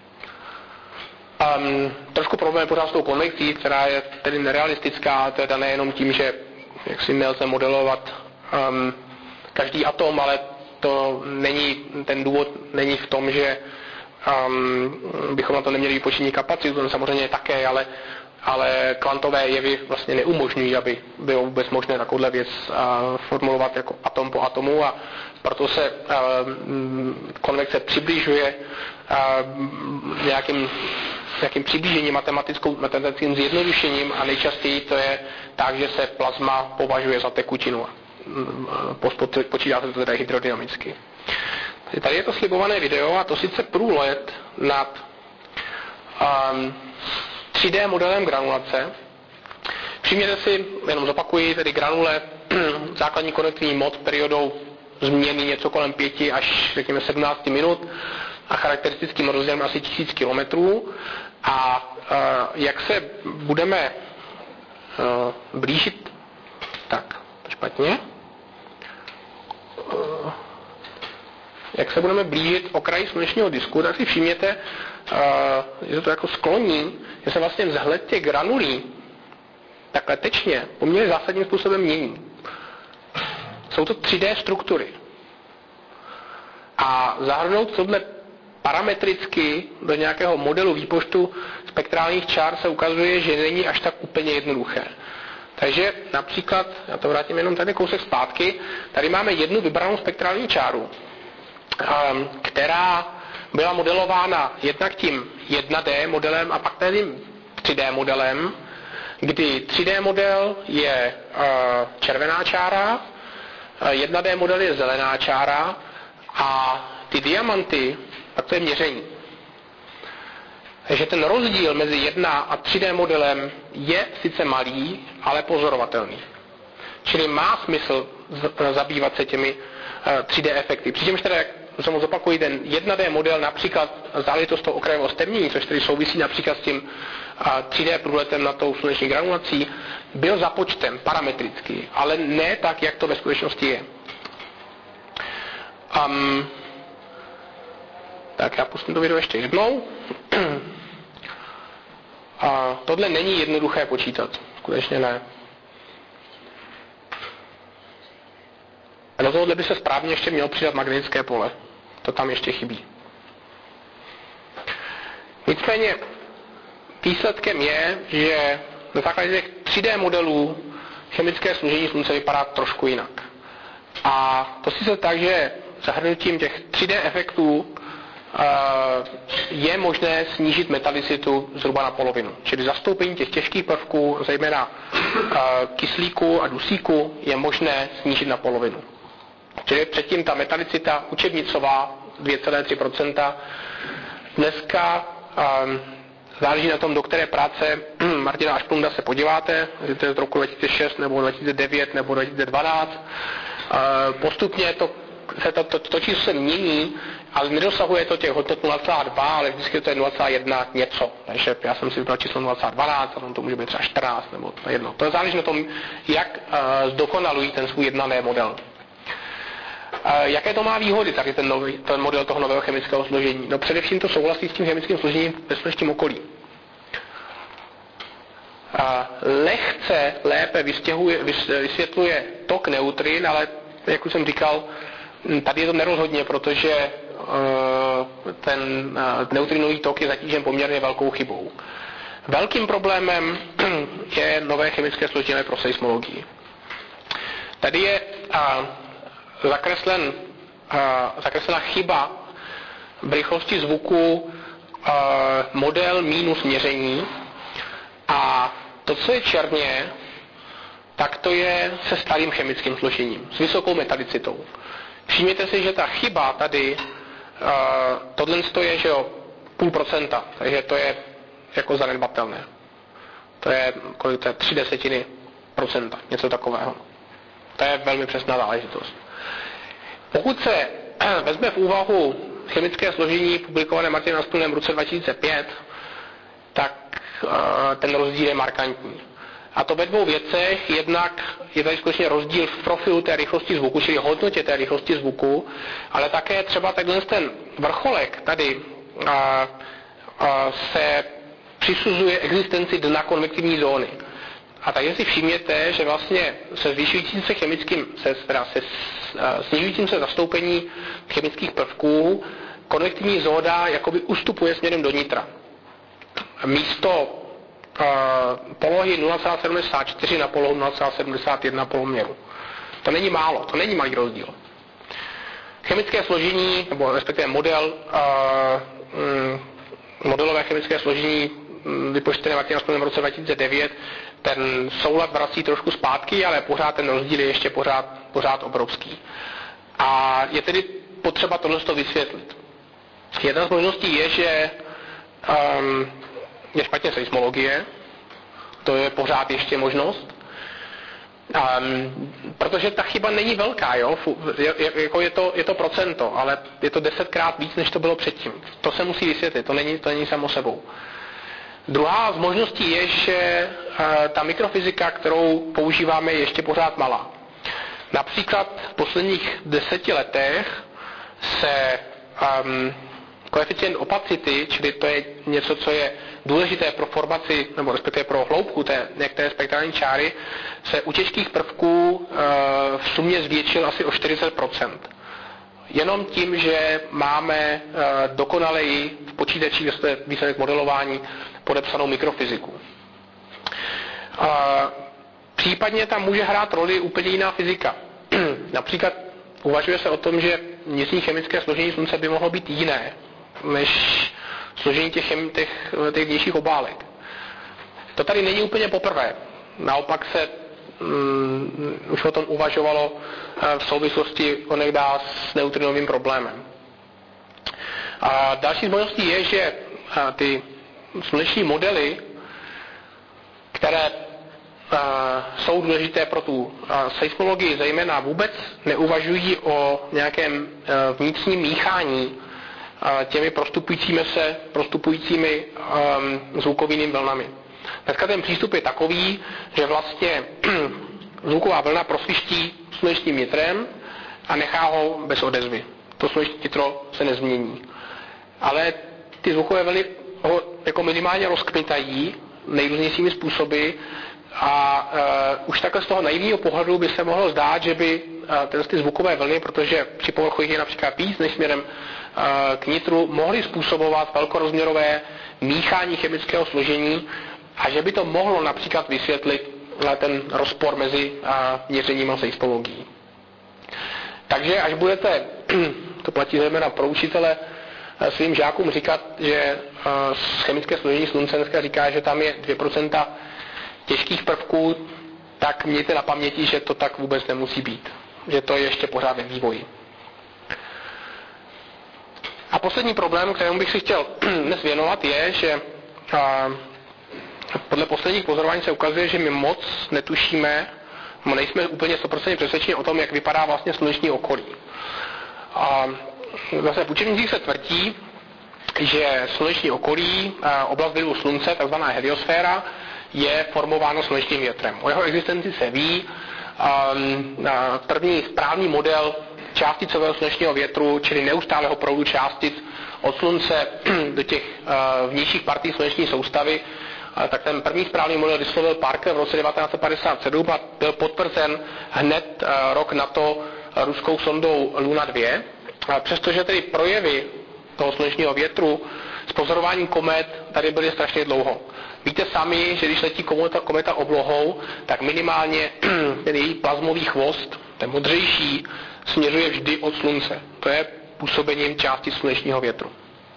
S1: Trošku problém je pořád s tou konvekcí, která je tedy nerealistická, to je dané jenom tím, že jaksi nelze modelovat každý atom, ale to není, ten důvod není v tom, že bychom na to neměli vypočítní kapacitu, to samozřejmě také, ale kvantové jevy vlastně neumožňují, aby bylo vůbec možné takovouhle věc formulovat jako atom po atomu, a proto se konvekce přibližuje nějakým přiblížením matematickým zjednodušením, a nejčastěji to je tak, že se plazma považuje za tekutinu. Počítá se to teda hydrodynamicky. Tady je to slibované video, a to sice průlet nad 3D modelem granulace. Všimněte si, jenom zopakuji, tedy granule, základní konvektivní mod periodou změny něco kolem 5 až řekněme 17 minut a charakteristickým rozdělem asi 1000 kilometrů. A jak se budeme blížit, tak, to špatně, jak se budeme blížit okraji slunečního disku, tak si všimněte, že to jako skloní, že se vlastně vzhled těch granulí takhle tečně poměrně zásadním způsobem mění. Jsou to 3D struktury. A zahrnout tohle parametricky do nějakého modelu výpočtu spektrálních čár se ukazuje, že není až tak úplně jednoduché. Takže například, já to vrátím jenom tady kousek zpátky, tady máme jednu vybranou spektrální čáru, která byla modelována jednak tím 1D modelem a pak tím 3D modelem, kdy 3D model je červená čára, 1D model je zelená čára a ty diamanty, tak to je měření. Takže ten rozdíl mezi 1 a 3D modelem je sice malý, ale pozorovatelný. Čili má smysl zabývat se těmi 3D efekty. Přičemž teda, jak jsem zopakuji, ten 1D model, například záležitost toho okrajového stemnění, což tedy souvisí například s tím 3D průletem na tou sluneční granulací, byl započten parametricky, ale ne tak, jak to ve skutečnosti je. Tak já pustím to video ještě jednou. A tohle není jednoduché počítat. Skutečně ne. A do tohohle by se správně ještě mělo přidat magnetické pole. To tam ještě chybí. Nicméně výsledkem je, že na základě těch 3D modelů chemické složení Slunce vypadá trošku jinak. A to sice tak, že zahrnutím těch 3D efektů je možné snížit metalicitu zhruba na polovinu. Čili zastoupení těch těžkých prvků, zejména kyslíku a dusíku, je možné snížit na polovinu. Čili předtím ta metalicita učebnicová 2,3%. Dneska záleží na tom, do které práce Martina Ašplunda se podíváte, jestli to je z roku 2006 nebo 2009 nebo 2012. Postupně to číslo se mění, ale nedosahuje to těch hodnot 0,2, ale vždycky to je 0,1 něco. Takže já jsem si vybral číslo 0,12, a to může být třeba 14 nebo jedno. To záleží na tom, jak zdokonalují ten svůj 1D model. Jaké to má výhody, tady ten model toho nového chemického složení? No především to souvisí s tím chemickým složením ve slunečním okolí. Lehce lépe vysvětluje tok neutrin, ale jak už jsem říkal, tady je to nerozhodně, protože ten neutrinový tok je zatížen poměrně velkou chybou. Velkým problémem je nové chemické složení pro seismologii. Tady je zakreslena chyba v rychlosti zvuku model minus měření, a to, co je černě, tak to je se starým chemickým složením, s vysokou metalicitou. Všimněte si, že ta chyba tady, tohle je, že jo, 0,5%, takže to je jako zanedbatelné. To je, kolik to je, 0,3%, něco takového. To je velmi přesná záležitost. Pokud se vezme v úvahu chemické složení publikované Martinem Aspelundem v roce 2005, tak ten rozdíl je markantní. A to ve dvou věcech. Jednak je tady skutečně rozdíl v profilu té rychlosti zvuku, čili hodnotě té rychlosti zvuku, ale také třeba takhle ten vrcholek tady se přisuzuje existenci dna konvektivní zóny. A takže si všimněte, že vlastně se zvyšujícím se snižujícím se zastoupení chemických prvků konvektivní zóna jakoby ustupuje směrem do nitra. Místo polohy 0,74 na polohu 0,71 poloměru. To není málo, to není malý rozdíl. Chemické složení, nebo respektive modelové chemické složení vypočtené Martinem Aspelundem v roce 2009, ten soulad vrací trošku zpátky, ale pořád ten rozdíl je ještě pořád obrovský. A je tedy potřeba tohle vysvětlit. Jedna z možností je, že je špatně seismologie, to je pořád ještě možnost, protože ta chyba není velká, jo? Je to procento, ale je to 10krát víc, než to bylo předtím. To se musí vysvětlit, to není samo sebou. Druhá z možností je, že ta mikrofyzika, kterou používáme, je ještě pořád malá. Například v posledních 10 letech se koeficient opacity, čili to je něco, co je důležité pro formaci, nebo respektive pro hloubku některé spektrální čáry, se u těžkých prvků v sumě zvětšil asi o 40%. Jenom tím, že máme dokonaleji v počítačích, kde to je výsledek modelování, podepsanou mikrofyziku. Případně tam může hrát roli úplně jiná fyzika. Například uvažuje se o tom, že vnitřní chemické složení Slunce by mohlo být jiné než složení těch vnějších obálek. To tady není úplně poprvé. Naopak se už o tom uvažovalo v souvislosti onegdá s neutrinovým problémem. A další z možností je, že ty sluneční modely, které jsou důležité pro tu seismologii, zejména vůbec neuvažují o nějakém vnitřním míchání těmi prostupujícími zvukovými vlnami. Dneska ten přístup je takový, že vlastně zvuková vlna prosviští slunečním nitrem a nechá ho bez odezvy. To sluneční nitro se nezmění. Ale ty zvukové vlny ho jako minimálně rozkmitají nejrůznějšími způsoby a už takhle z toho naivního pohledu by se mohlo zdát, že by ty zvukové vlny, protože při povrchu je například víc než směrem k nitru, mohly způsobovat velkorozměrové míchání chemického složení a že by to mohlo například vysvětlit ten rozpor mezi měřením a seismologií. Takže až budete, to platí zejména pro učitele, svým žákům říkat, že z chemické složení Slunce dneska říká, že tam je 2% těžkých prvků, tak mějte na paměti, že to tak vůbec nemusí být. Že to je ještě pořád ve vývoji. A poslední problém, kterému bych si chtěl dnes věnovat, je, že podle posledních pozorování se ukazuje, že my moc netušíme, nejsme úplně 100% přesvědčeni o tom, jak vypadá vlastně sluneční okolí. A zase v učebnicích se tvrdí, že sluneční okolí, oblast vlivu Slunce, takzvaná heliosféra, je formováno slunečním větrem. O jeho existenci se ví. První správný model částicového slunečního větru, čili neustálého proudu částic od Slunce do těch vnějších partí sluneční soustavy, tak ten první správný model vyslovil Parker v roce 1957 a byl potvrzen hned rok na to ruskou sondou Luna 2. Přestože tedy projevy toho slunečního větru s pozorováním komet tady byly strašně dlouho. Víte sami, že když letí kometa oblohou, tak minimálně ten její plazmový chvost, ten modřejší, směřuje vždy od Slunce. To je působením části slunečního větru.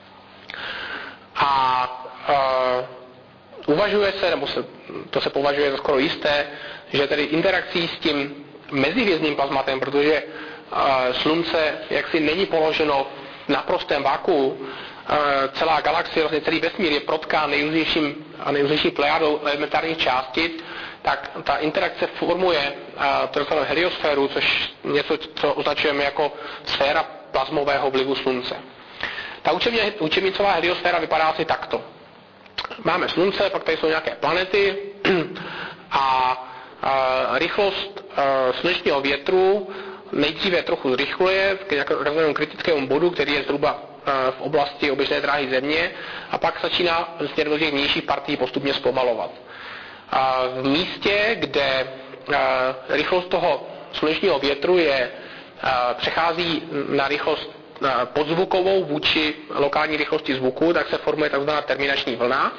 S1: Uvažuje se, nebo to se považuje za skoro jisté, že tedy interakcí s tím mezihvězdným plazmatem, protože Slunce jaksi není položeno v naprostém vakuu, celá galaxie, vlastně celý vesmír je protkán nejrůznější plejádou elementárních částic, tak ta interakce formuje
S2: takzvanou heliosféru, což něco, co označujeme jako sféra plazmového vlivu Slunce. Ta učebnicová heliosféra vypadá asi takto. Máme Slunce, pak tady jsou nějaké planety a rychlost slunečního větru nejdříve trochu zrychluje k nějakému kritickému bodu, který je zhruba v oblasti oběžné dráhy Země, a pak začíná směrem do těch vnějších partií postupně zpomalovat. V místě, kde rychlost toho slunečního větru přechází na rychlost podzvukovou vůči lokální rychlosti zvuku, tak se formuje tzv. Terminační vlna.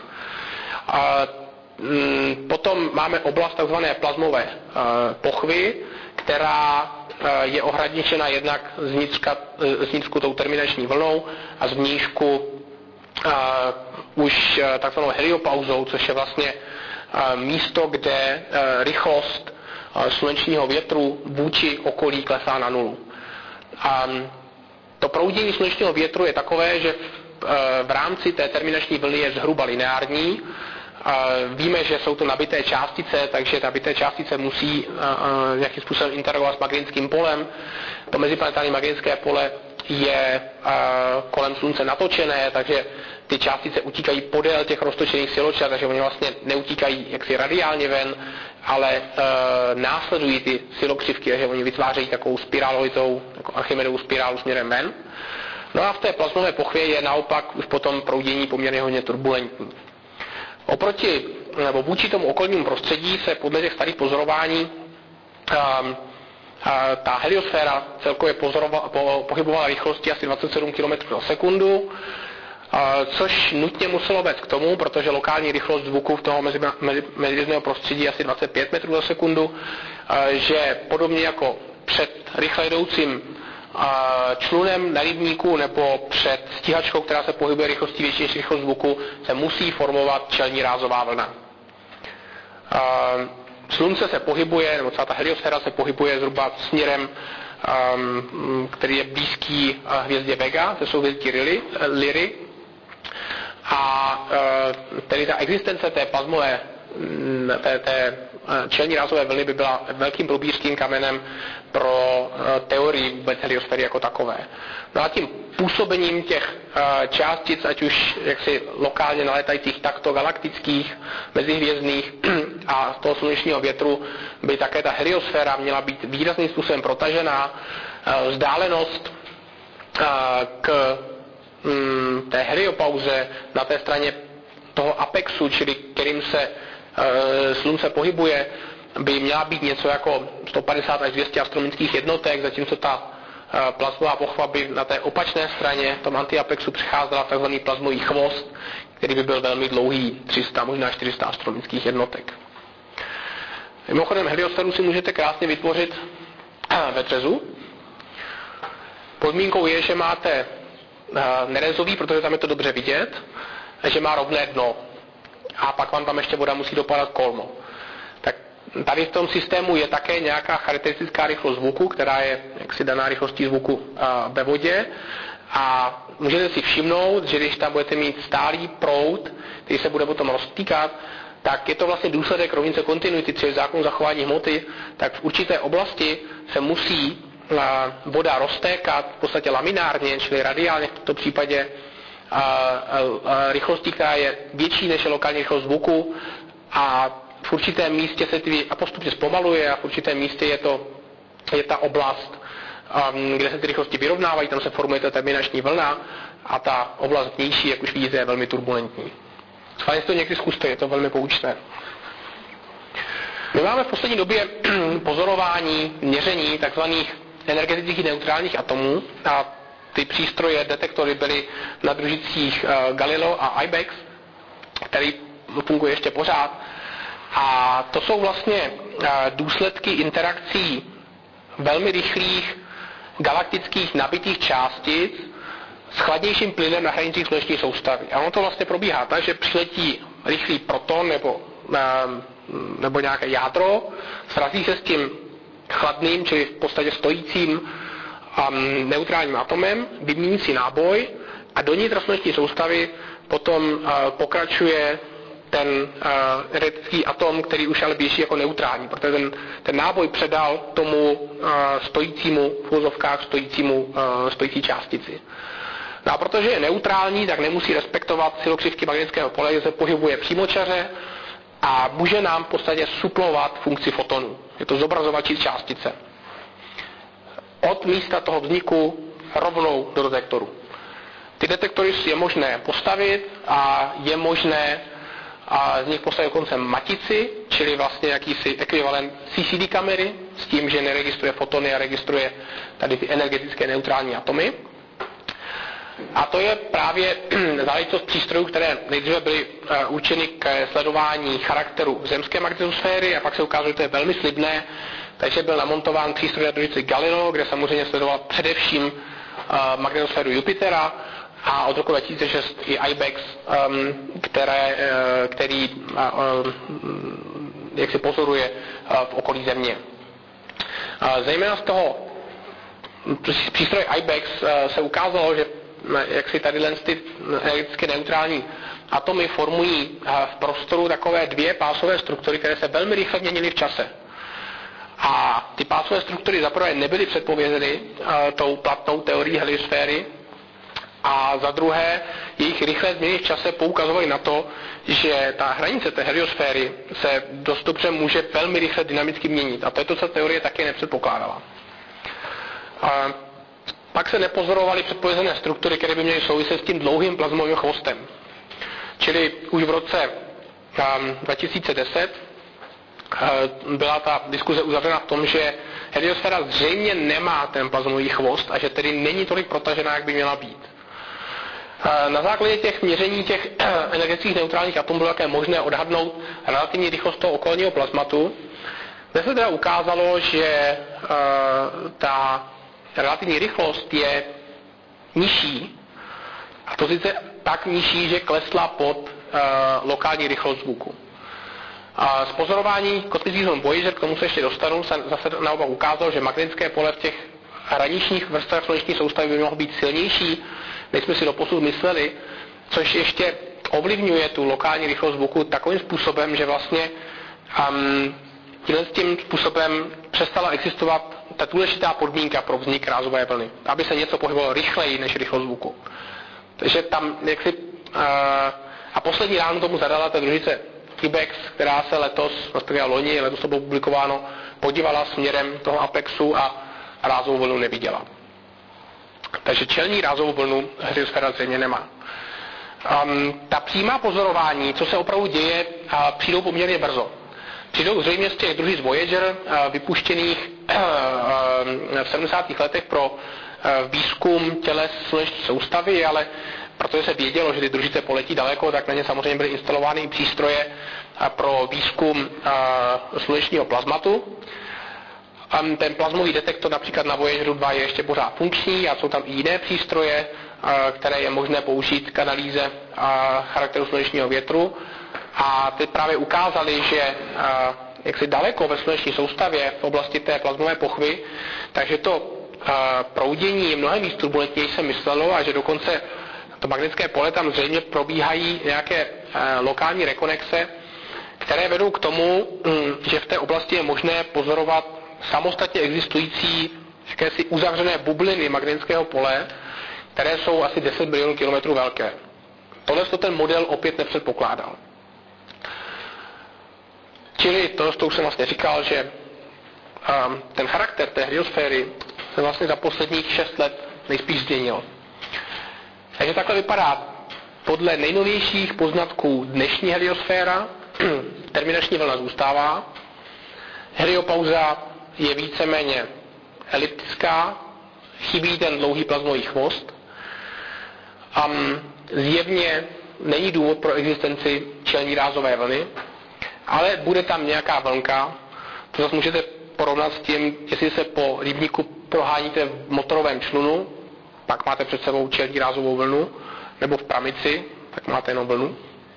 S2: Potom máme oblast tzv. Plazmové pochvy, která je ohraničena jednak zvnitřku tou terminační vlnou a zvnějšku už takzvanou heliopauzou, což je vlastně místo, kde rychlost slunečního větru vůči okolí klesá na nulu. To proudění slunečního větru je takové, že v rámci té terminační vlny je zhruba lineární. Víme, že jsou to nabité částice, takže nabité částice musí nějakým způsobem interagovat s magnetickým polem. To meziplanetární magnetické pole je kolem Slunce natočené, takže ty částice utíkají podél těch roztočených siločar, takže oni vlastně neutíkají jaksi radiálně ven, ale následují ty silokřivky, takže oni vytvářejí takovou spirálovitou, jako Archimedovou spirálu směrem ven. No a v té plazmové pochvě je naopak už potom proudění poměrně hodně turbulentní. Oproti, nebo vůči tomu okolnímu prostředí se podle těch starých pozorování ta heliosféra celkově pohybovala rychlosti asi 27 km za sekundu, což nutně muselo vést k tomu, protože lokální rychlost zvuku v toho mezihvězdného prostředí je asi 25 metrů za sekundu, že podobně jako před rychle jdoucím člunem na rybníku nebo před stíhačkou, která se pohybuje rychlostí větší než rychlost zvuku, se musí formovat čelní rázová vlna. Slunce se pohybuje, nebo celá ta heliosféra se pohybuje zhruba směrem, který je blízký hvězdě Vega, to jsou hvězdy Lyry. A tedy ta existence té plazmové, té čelní rázové vlny by byla velkým probířským kamenem pro teorii vůbec heliosféry jako takové. No a tím působením těch částic, ať už jaksi lokálně nalétajících, takto galaktických, mezihvězdných a toho slunečního větru, by také ta heliosféra měla být výrazným způsobem protažená. Vzdálenost k té heliopauze na té straně toho apexu, čili kterým se Slunce pohybuje, by měla být něco jako 150 až 200 astronomických jednotek, zatímco ta plazmová pochva by na té opačné straně, v tom antiapexu, přecházela v tzv. Plazmový chvost, který by byl velmi dlouhý, 300, možná 400 astronomických jednotek. Mimochodem, heliosféru si můžete krásně vytvořit ve Třezu. Podmínkou je, že máte nerezový, protože tam je to dobře vidět, že má rovné dno. A pak vám tam ještě voda musí dopadat kolmo. Tak tady v tom systému je také nějaká charakteristická rychlost zvuku, která je jaksi daná rychlostí zvuku ve vodě. A můžete si všimnout, že když tam budete mít stálý proud, který se bude potom roztýkat, tak je to vlastně důsledek rovnice kontinuity, což je zákon zachování hmoty, tak v určité oblasti se musí voda roztékat v podstatě laminárně, čili radiálně v tomto případě rychlostí, která je větší než je lokální rychlost zvuku, a v určitém místě se a postupně zpomaluje, a v určitém místě je ta oblast, kde se ty rychlosti vyrovnávají, tam se formuje ta terminační vlna, a ta oblast vnější, jak už vidíte, je velmi turbulentní. Schválně si to někdy zkuste, je to velmi poučné. My máme v poslední době pozorování, měření takzvaných energetických neutrálních atomů, a ty přístroje, detektory byly na družicích Galileo a IBEX, který funguje ještě pořád. A to jsou vlastně důsledky interakcí velmi rychlých galaktických nabitých částic s chladnějším plynem na hranicích sluneční soustavy. A ono to vlastně probíhá tak, že přiletí rychlý proton nebo nějaké jádro, srazí se s tím chladným, čili v podstatě stojícím neutrálním atomem, vymění si náboj, a do nitra sluneční soustavy potom pokračuje
S1: ten energetický atom, který už ale běží jako neutrální, protože ten náboj předal tomu stojícímu, v uvozovkách stojící částici. No a protože je neutrální, tak nemusí respektovat silokřivky magnetického pole, že se pohybuje přímočaře a může nám v podstatě suplovat funkci fotonu. Je to zobrazovací částice. Od místa toho vzniku rovnou do detektoru. Ty detektory je možné postavit a je možné z nich postavit dokonce matici, čili vlastně jakýsi ekvivalent CCD kamery, s tím, že neregistruje fotony a registruje tady ty energetické neutrální atomy. A to je právě záležitost přístrojů, které nejdříve byly určeny k sledování charakteru zemské magnetosféry a pak se ukázalo, že to je velmi slibné, takže byl namontován přístroj na družici Galileo, kde samozřejmě sledoval především magnetosféru Jupitera a od roku 2006 i IBEX, který jak se pozoruje v okolí Země. Zejména z toho přístroje IBEX se ukázalo, že jak si tady ty energeticky neutrální atomy formují v prostoru takové dvě pásové struktury, které se velmi rychle měnily v čase. A ty pásové struktury zaprvé nebyly předpovězeny tou platnou teorií heliosféry a za druhé jejich rychlé změny v čase poukazovaly na to, že ta hranice té heliosféry se dost dobře může velmi rychle dynamicky měnit. A to je to, co teorie taky nepředpokládala. Pak se nepozorovaly předpovězené struktury, které by měly souviset s tím dlouhým plazmovým chvostem. Čili už v roce 2010 byla ta diskuze uzavřena v tom, že heliosféra zřejmě nemá ten plazmový chvost a že tedy není tolik protažená, jak by měla být. Na základě těch měření těch energetických neutrálních atomů bylo také možné odhadnout relativní rychlost toho okolního plazmatu, kde se teda ukázalo, že ta relativní rychlost je nižší, a to sice tak nižší, že klesla pod lokální rychlost zvuku. Z pozorování kosmických zón Voyager, k tomu se ještě dostanu, se zase naopak ukázalo, že magnetické pole v těch hraničních vrstvách sluneční soustavy by mohlo být silnější, než jsme si doposud mysleli, což ještě ovlivňuje tu lokální rychlost zvuku takovým způsobem, že vlastně tím způsobem přestala existovat ta důležitá podmínka pro vznik rázové vlny, aby se něco pohybovalo rychleji než rychlost zvuku. Takže tam jaksi a poslední ráno tomu zadala ta družice IBEX, která se letos to bylo publikováno, podívala směrem toho apexu a rázovou vlnu neviděla. Takže čelní rázovou vlnu heliosféra zřejmě nemá. Ta přímá pozorování, co se opravdu děje, přijdou poměrně brzo. Přijdou zřejmě z těch družic Voyager, vypuštěných v 70. letech pro výzkum těles sluneční soustavy, ale protože se vědělo, že ty družice poletí daleko, tak na ně samozřejmě byly instalovány i přístroje pro výzkum slunečního plazmatu. Ten plazmový detektor například na Voyageru 2 je ještě pořád funkční a jsou tam i jiné přístroje, které je možné použít k analýze charakteru slunečního větru. A ty právě ukázali, že jaksi daleko ve sluneční soustavě v oblasti té plazmové pochvy, takže to proudění je mnohem víc turbulentněji, se myslelo, a že dokonce to magnetické pole tam zřejmě probíhají nějaké lokální rekonexe, které vedou k tomu, že v té oblasti je možné pozorovat samostatně existující jakési uzavřené bubliny magnetického pole, které jsou asi 10 bilionů kilometrů velké. Tohle to ten model opět nepředpokládal. Čili to už jsem vlastně říkal, že ten charakter té heliosféry se vlastně za posledních 6 let nejspíš změnil. Takže takhle vypadá podle nejnovějších poznatků dnešní heliosféra. Terminační vlna zůstává. Heliopauza je víceméně eliptická, chybí ten dlouhý plazmový chvost. Zjevně není důvod pro existenci čelní rázové vlny, ale bude tam nějaká vlnka, to zase můžete porovnat s tím, jestli se po rybníku proháníte v motorovém člunu, pak máte před sebou čelní rázovou vlnu, nebo v pramici, tak máte jenom vlnu.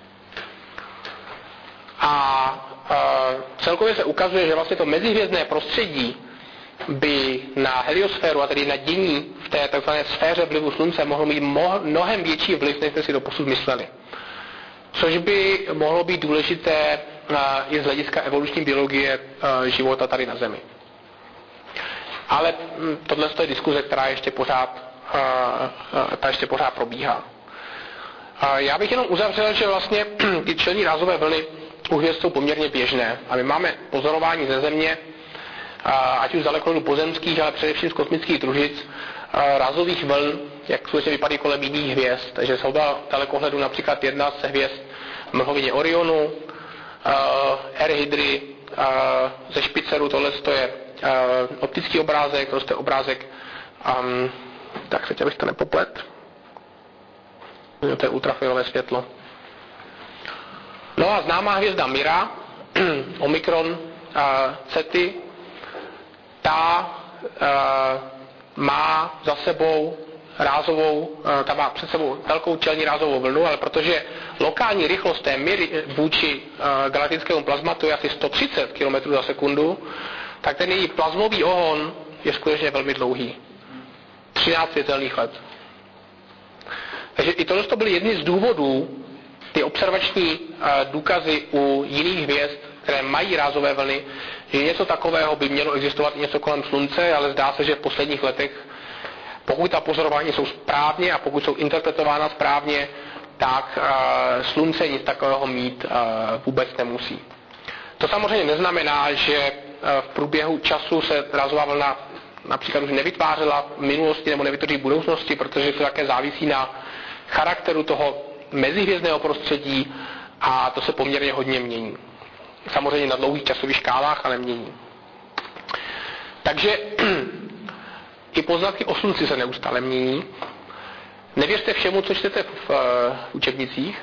S1: Celkově se ukazuje, že vlastně to mezihvězdné prostředí by na heliosféru, a tedy na dění v té tzv. Sféře vlivu slunce mohlo mít mnohem větší vliv, než jsme si doposud mysleli. což by mohlo být důležité i z hlediska evoluční biologie života tady na Zemi. Ale tohle je diskuze, která ještě pořád probíhá. Já bych jenom uzavřel, že vlastně ty čelní rázové vlny u hvězd jsou poměrně běžné. A my máme pozorování ze Země, ať už z dalekohledu pozemských, ale především z kosmických družic, rázových vln, jak skutečně vypadají kolem jiných hvězd. Takže jsou dalekohledu například jedna z hvězd v mlhovině Orionu, R-hydry, ze Špiceru, tohle je optický obrázek, to je obrázek, tak teď abych to nepoplet. To je ultrafialové světlo. No a známá hvězda Mira, Omikron Ceti, ta má za sebou ta má před sebou velkou čelní rázovou vlnu, ale protože lokální rychlost té Miry vůči galaktickému plazmatu je asi 130 km za sekundu, tak ten její plazmový ohon je skutečně velmi dlouhý. 13 světelných let. Takže i tohle to byly jedny z důvodů, ty observační důkazy u jiných hvězd, které mají rázové vlny, že něco takového by mělo existovat i něco kolem Slunce, ale zdá se, že v posledních letech, pokud ta pozorování jsou správně a pokud jsou interpretována správně, tak Slunce nic takového mít vůbec nemusí. To samozřejmě neznamená, že v průběhu času se rázová vlna například už nevytvářela v minulosti nebo nevytvoří v budoucnosti, protože to také závisí na charakteru toho mezihvězdného prostředí a to se poměrně hodně mění. Samozřejmě na dlouhých časových škálách, ale mění. Takže i poznatky o Slunci se neustále mění. Nevěřte všemu, co čtete v učebnicích.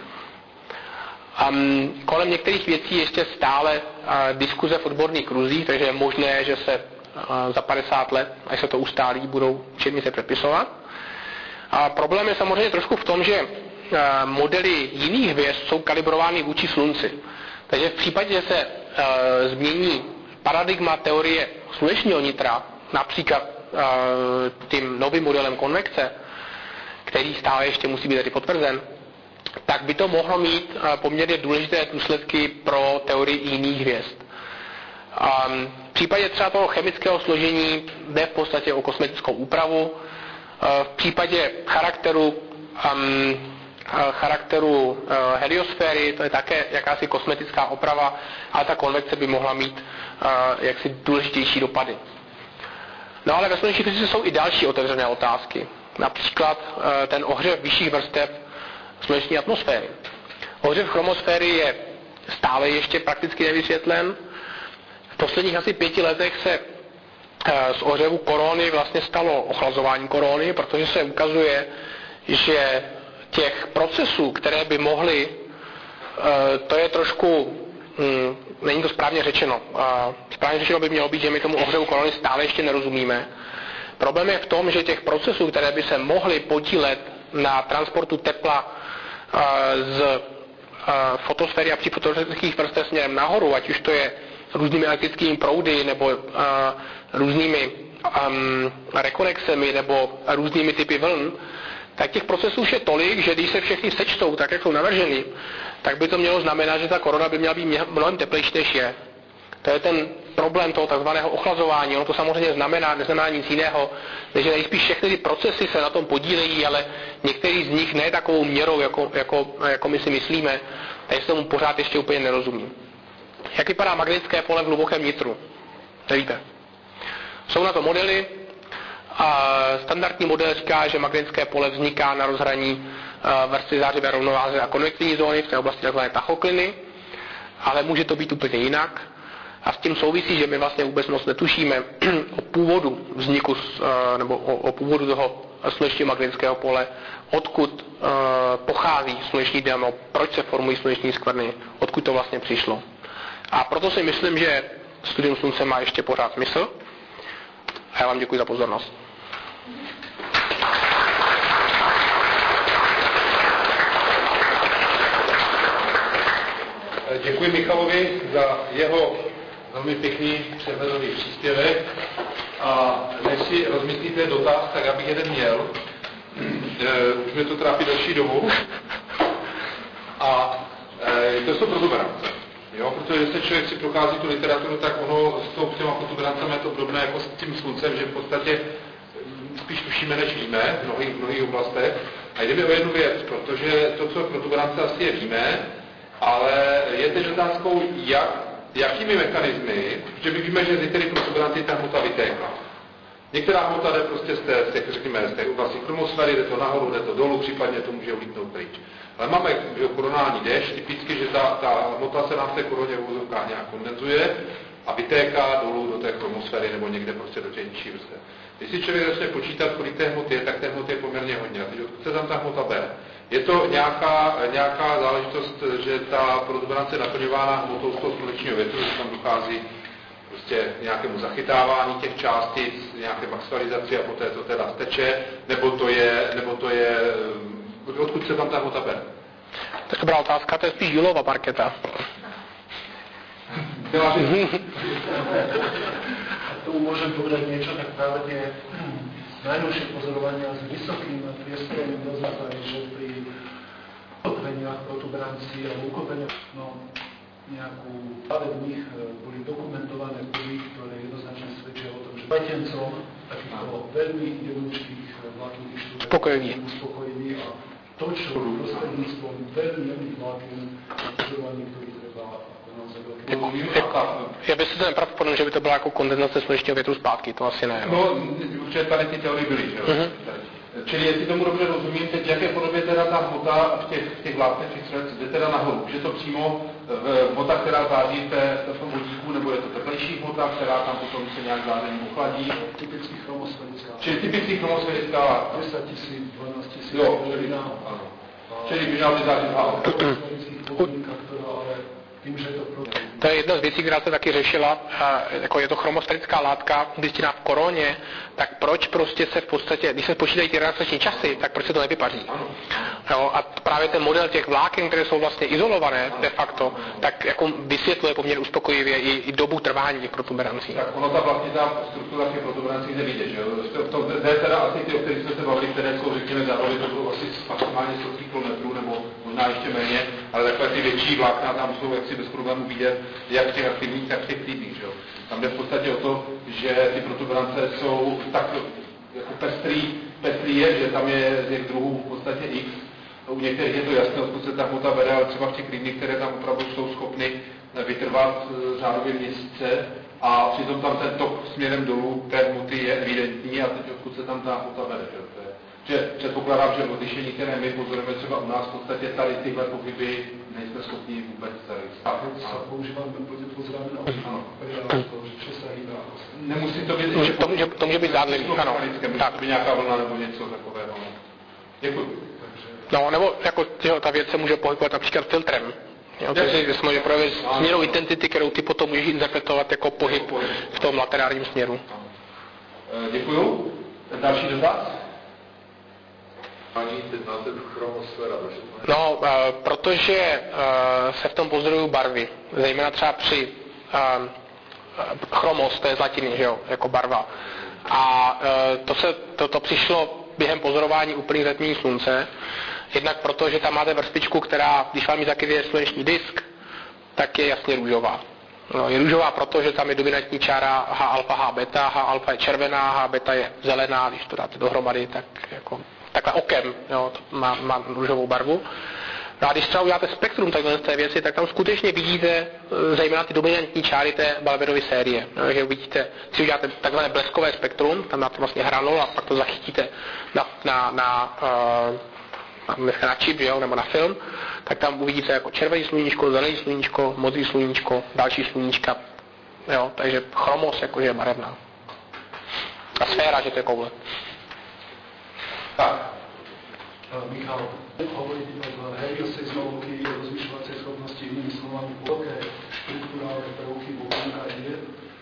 S1: Kolem některých věcí ještě stále diskuze v odborných kruzích, takže je možné, že se za 50 let, až se to ustálí, budou učebnice přepisovat. A problém je samozřejmě trošku v tom, že modely jiných hvězd jsou kalibrovány vůči Slunci. Takže v případě, že se změní paradigma teorie slunečního nitra, například tím novým modelem konvekce, který stále ještě musí být tedy potvrzen, tak by to mohlo mít poměrně důležité důsledky pro teorii jiných hvězd. V případě třeba toho chemického složení jde v podstatě o kosmetickou úpravu. V případě charakteru heliosféry, to je také jakási kosmetická oprava, ale ta konvekce by mohla mít jaksi důležitější dopady. No ale ve sluneční fyzice jsou i další otevřené otázky. Například ten ohřev vyšších vrstev sluneční atmosféry. Ohřev chromosféry je stále ještě prakticky nevysvětlen. V posledních asi 5 letech se z ohřevu korony vlastně stalo ochlazování korony, protože se ukazuje, že těch procesů, které by mohly, to je trošku, není to správně řečeno. Správně řečeno by mělo být, že my tomu ohřevu korony stále ještě nerozumíme. Problém je v tom, že těch procesů, které by se mohly podílet na transportu tepla z fotosféry a přifotosférických vrstev směrem nahoru, ať už to je různými elektrickými proudy nebo různými rekonexemi nebo různými typy vln, tak těch procesů už je tolik, že když se všechny sečtou tak, jak jsou navrženy, tak by to mělo znamenat, že ta korona by měla být mnohem teplejší, než je. To je ten problém toho takzvaného ochlazování. Ono to samozřejmě neznamená nic jiného, než že nejspíš všechny ty procesy se na tom podílejí, ale některý z nich ne takovou měrou, jako my si myslíme, takže se tomu pořád ještě úplně nerozumí. Jak vypadá magnetické pole v hlubokém nitru? Nevíte. Jsou na to modely. A standardní model říká, že magnetické pole vzniká na rozhraní vrstvy zářivé rovnováhy a konvektivní zóny v té oblasti tzv. Tachokliny, ale může to být úplně jinak. A s tím souvisí, že my vlastně vůbec moc netušíme o původu vzniku nebo o původu toho slunečního magnetického pole, odkud pochází sluneční dynamo, proč se formují sluneční skvrny, odkud to vlastně přišlo. A proto si myslím, že studium Slunce má ještě pořád smysl. A já vám děkuji za pozornost.
S3: Děkuji Michalovi za jeho velmi pěkný přehledový příspěvek. A než si rozmyslíte dotaz, tak abych jeden měl. Už mě to trápí další dobu. A To jsou protuberance. Jo, protože když se člověk si prochází tu literaturu, tak ono s těma protuberancemi je to podobné jako s tím sluncem, že v podstatě spíš tušíme, než víme v mnohých oblastech. A jde mi o jednu věc, protože to, co je protuberance, asi je víme, ale je teď otázkou, jakými mechanismy, protože my víme, že z některých protuberancí ta hmota vytéká. Některá hmota jde prostě z té oblasti chromosféry, jde to nahoru, jde to dolů, případně to může ulítnout pryč. Ale máme koronální déšť, typicky, že ta hmota se nám v té koroně v úzovkách nějak kondenzuje a vytéká dolů do té chromosféry nebo někde prostě do těch nižších vrstev. Když si člověk začne počítat, kolik té hmoty je, tak té hmoty je poměrně hodně. A teď odkud se tam ta hmota bere? Je to nějaká záležitost, že ta protuberance je naplňována hmotou z toho slunečního větru, že tam dochází prostě nějakému zachytávání těch částic, nějaké maximalizaci a poté to teda steče, nebo to je odkud se tam ta hmota bere?
S1: To je dobrá otázka, to je spíš Julova parketa.
S4: Ak tomu môžem povedať niečo, tak práve tie najnovšie pozorovania s vysokým priestorovým doznávajú, že pri ukopeniach protuberancií alebo ukopeniach nejakú práve v nich boli dokumentované prvy, ktoré jednoznačne svedčia o tom, že letencom takýchto veľmi jednoduchých vláknných štúdí uspokojení a to, čo prostredníctvom veľmi jemných vlákien pozorovaní, ktorý treba naozaj
S1: Já bych si to nepravděpodobně, že by to byla jako kondenzace slunečního větru zpátky, to asi ne.
S3: No, určitě tady ty teorie byly, že jo? Čili jestli tomu dobře rozumím, teď v jaké podobě teda ta hmota v těch vláknech, v těch střelcích, jde teda nahoru. Už je to přímo hmota, která září v tom vodíku, nebo je to teplejší hmota, která tam potom se nějak záření ochladí?
S4: Typicky chromosférická.
S3: Čili typicky chromosférická látka.
S4: 10 000, 12 000.
S3: Jo, čili by měla vyzářit halo.
S1: To je jedna z věcí, která se taky řešila, jako je to chromosférická látka umístěná v koroně, tak proč prostě se v podstatě, když se počítají ty radiační časy, tak proč se to nevypaří? Jo, a právě ten model těch vláken, které jsou vlastně izolované de facto, tak jako vysvětluje poměrně uspokojivě i dobu trvání těch protuberancí.
S3: Tak ono ta vlastně ta struktura těch protuberancí jde vidět, že jo? To jde teda asi ty, o kterých jsme se bavili, které jsou, řekněme, zároveň to budou asi maximálně 100 km nebo možná ještě méně, ale takové ty větší vlákna tam jsou jaksi bez problémů vidět, jak v těch aktivních, tak v těch klidných, že jo? Tam jde v podstatě o to, že ty protuberance jsou tak jako pestrý je, že tam je z těch druhů v podstatě X. U některých je to jasné, odkud se ta hmota bere, ale třeba v těch klidných, které tam opravdu jsou schopny vytrvat řádově měsíce a přitom tam ten tok směrem dolů té hmoty je evidentní a teď odkud se tam ta hmota bere, že? Že předpokládám, že odlišení, které my pozorujeme třeba u nás, v podstatě tady tyhle pohyby nejsme schopni vůbec zaregistrat.
S4: Používáme pozoráme na
S3: nemusí to být...
S1: To může být zádlivý, ano.
S3: Může to být nějaká vlna nebo něco takového. Děkuji.
S1: No, nebo jako ta věc se může pohybovat například filtrem. Jo, takže se může projevit směrou intenzity, kterou ty potom můžeš interpretovat jako pohyb v tom laterálním směru.
S3: Děkuju. Další dotaz?
S1: No, protože se v tom pozorují barvy, zejména třeba při chromos, to je z latiny, že jo, jako barva. A to přišlo během pozorování úplných zatmění slunce, jednak proto, že tam máte vrstvičku, která, když vám ji zakyvuje sluneční disk, tak je jasně růžová. No, je růžová proto, že tam je dominantní čára H alfa, H beta, H alfa je červená, H beta je zelená, když to dáte dohromady, tak jako takhle okem, jo, to má růžovou barvu. No a když třeba uděláte spektrum takhle z té věci, tak tam skutečně vidíte zejména ty dominantní čáry té Balverovy série. No, že uvidíte, si uděláte takzvané bleskové spektrum, tam máte vlastně hranol a pak to zachytíte na čip, jo, nebo na film, tak tam uvidíte jako červený sluníčko, zelený sluníčko, modrý sluníčko, další sluníčka. Jo, takže chromos jakože je barevná. A sféra, že to je koule.
S3: Tak.
S4: Michal, hovoríte o helioseismológii, rozmýšľovacej schopnosti, inými slovami, veľké štruktúrálne prvky vo je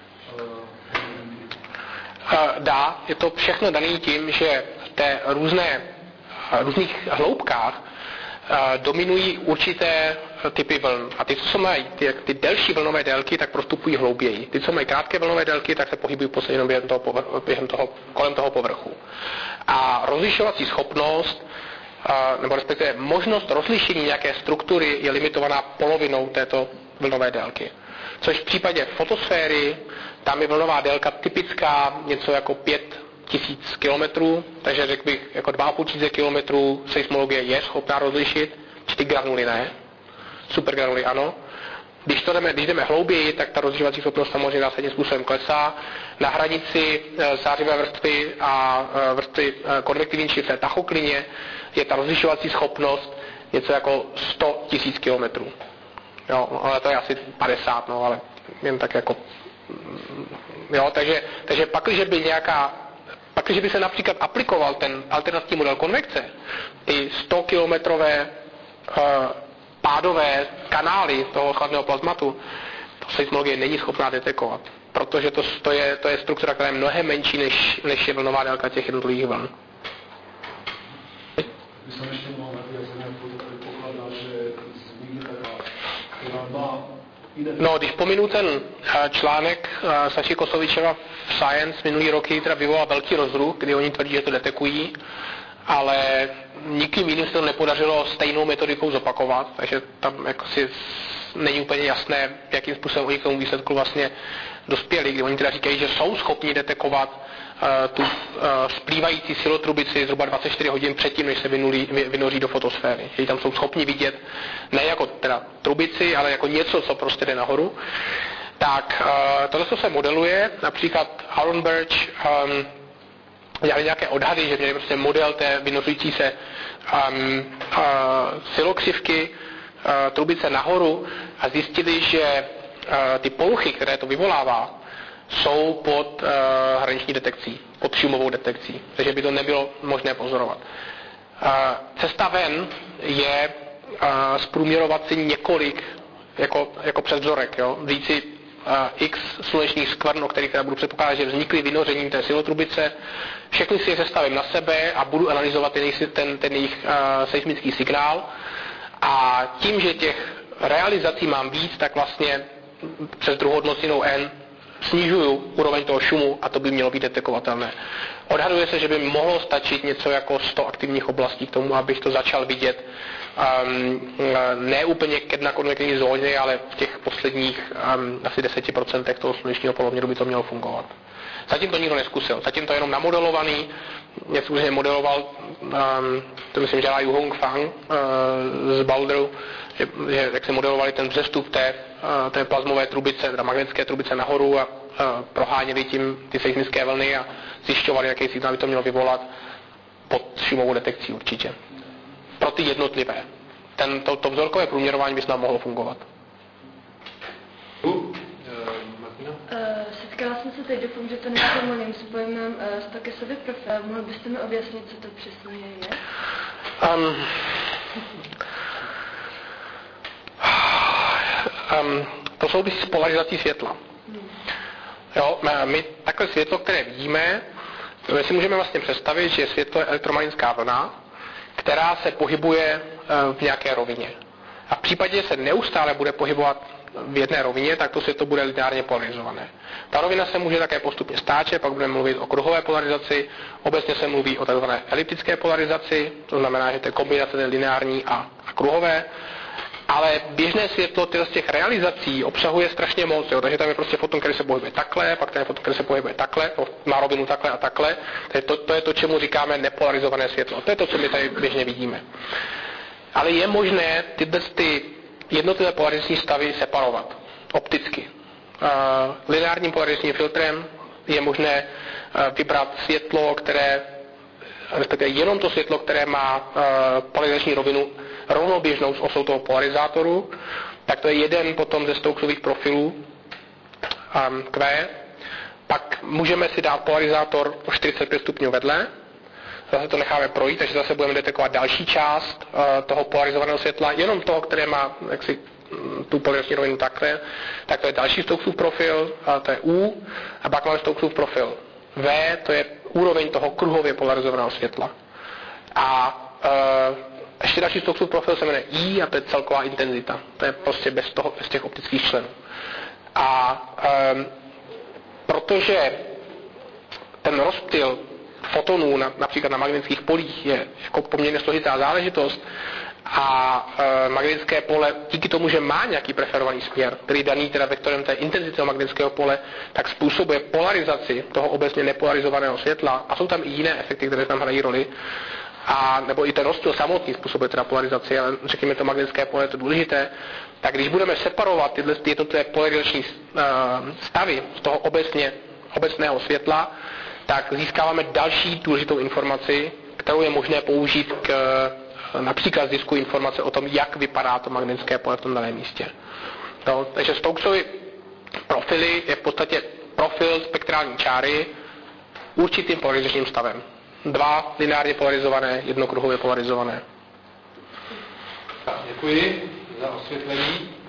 S1: dá, je to všechno daný tím, že v té různých hloubkách dominují určité typy vln. A ty, co mají ty delší vlnové délky, tak prostupují hlouběji. Ty, co mají krátké vlnové délky, tak se pohybují posledně jenom kolem toho povrchu. A rozlišovací schopnost nebo respektive možnost rozlišení nějaké struktury je limitovaná polovinou této vlnové délky. Což v případě fotosféry, tam je vlnová délka typická něco jako 5000 kilometrů, takže řekl bych, jako 2500 kilometrů seismologie je schopná rozlišit, 4 granuly ne, supergranuly ano. Když jdeme hlouběji, tak ta rozlišovací schopnost samozřejmě zásadním způsobem klesá. Na hranici zářivé vrstvy a vrstvy konvektivní či v té tachoklině je ta rozlišovací schopnost něco jako 100 000 kilometrů. Jo, ale to je asi 50, no, ale jen tak jako... Jo, takže pakliže by se například aplikoval ten alternativní model konvekce, ty 100 kilometrové pádové kanály toho chladného plazmatu, to seismologie není schopná detekovat, protože to je struktura, která je mnohem menší, než je vlnová délka těch jednotlivých vln.
S4: By som ešte mohol nadviazať, predpokladá, že vznikne taká, ktorá má iné...
S1: No, když pominu ten článek Saši Kosovičeva v Science minulý rok, který teda vyvolal velký rozruch, kdy oni tvrdí, že to detekují, ale nikým jiným se to nepodařilo stejnou metodikou zopakovat, takže tam jako si není úplně jasné, jakým způsobem oni k tomu výsledku vlastně dospěli, kdy oni teda říkají, že jsou schopni detekovat tu splývající silotrubici zhruba 24 hodin předtím, než se vynoří do fotosféry. Že tam jsou schopni vidět ne jako teda trubici, ale jako něco, co prostě jde nahoru. Tak tohle se modeluje, například Aaron Birch dělali nějaké odhady, že měli prostě model té vynořující se silokřivky trubice nahoru a zjistili, že ty poruchy, které to vyvolává, jsou pod hraniční detekcí, pod šumovou detekcí, takže by to nebylo možné pozorovat. Cesta ven je zprůměrovat si několik, jako předvzorek, jo, vzít si x slunečních skvrn, o kterých teda budu předpokládat, že vznikly vynořením té silotrubice, všechny si je sestavím na sebe a budu analyzovat ten jejich seismický signál a tím, že těch realizací mám víc, tak vlastně přes druhohodnocenou n snižuju úroveň toho šumu a to by mělo být detekovatelné. Odhaduje se, že by mohlo stačit něco jako 100 aktivních oblastí k tomu, abych to začal vidět ne úplně na konvektivní zóně, ale v těch posledních asi 10% toho slunečního poloměru by to mělo fungovat. Zatím to nikdo neskusil, zatím to je jenom namodelovaný, něco už modeloval, to myslím, že dělá Yu Hong Fang z Boulderu, že jak se modelovali ten vzestup té plazmové trubice, teda magnetické trubice nahoru a proháněli tím ty seismické vlny a zjišťovali, jaký signál by to mělo vyvolat pod šumovou detekcí určitě. Pro ty jednotlivé. To vzorkové průměrování by snad mohlo fungovat.
S5: Setkala jsem se teď, doufám, že to neformulním s pojmem Stokesovy profil. Mohl byste mi objasnit, co to přesně je?
S1: To souvisí s polarizací světla. Jo, my takhle světlo, které vidíme, my si můžeme vlastně představit, že světlo je elektromagnetická vlna, která se pohybuje v nějaké rovině. A v případě, že se neustále bude pohybovat v jedné rovině, tak to světlo bude lineárně polarizované. Ta rovina se může také postupně stáčet, pak budeme mluvit o kruhové polarizaci, obecně se mluví o tzv. Eliptické polarizaci, to znamená, že to je kombinace lineární a kruhové, ale běžné světlo z těch realizací obsahuje strašně moc, jo, takže tam je prostě foton, který se pohybuje takhle, pak ten foton, který se pohybuje takhle, má rovinu takhle a takhle, takže to je to, čemu říkáme nepolarizované světlo. To je to, co my tady běžně vidíme. Ale je možné ty jednotlivé polarizační stavy separovat opticky. Lineárním polarizačním filtrem je možné vybrat světlo, respektive jenom to světlo, které má polarizační rovinu rovnoběžnou s osou toho polarizátoru, tak to je jeden potom ze Stokesových profilů Q. Pak můžeme si dát polarizátor o 45 stupňů vedle, zase to necháme projít, takže zase budeme detekovat další část toho polarizovaného světla, jenom toho, které má jaksi tu polarizační rovinu takhle, tak to je další Stokesův profil, to je U, a pak máme Stokesův profil V, to je úroveň toho kruhově polarizovaného světla. A ještě další Stokesův profil se jmenuje I a to je celková intenzita. To je prostě bez těch optických členů. A protože ten rozptyl fotonů, například na magnetických polích, je jako poměrně složitá záležitost a magnetické pole díky tomu, že má nějaký preferovaný směr, který daný teda vektorem té intenzity magnetického pole, tak způsobuje polarizaci toho obecně nepolarizovaného světla a jsou tam i jiné efekty, které tam hrají roli. A nebo i ten rozptyl samotný způsobuje teda polarizaci, ale řekněme to magnetické pole je to důležité, tak když budeme separovat tyhle jednotlivé polarizační stavy z toho obecného světla, tak získáváme další důležitou informaci, kterou je možné použít k například zisku informace o tom, jak vypadá to magnetické pole v tom daném místě. No, takže Stokesovy profily je v podstatě profil spektrální čáry určitým polarizačním stavem. 2 lineárně polarizované, 1 kruhově polarizované.
S3: Děkuji za osvětlení.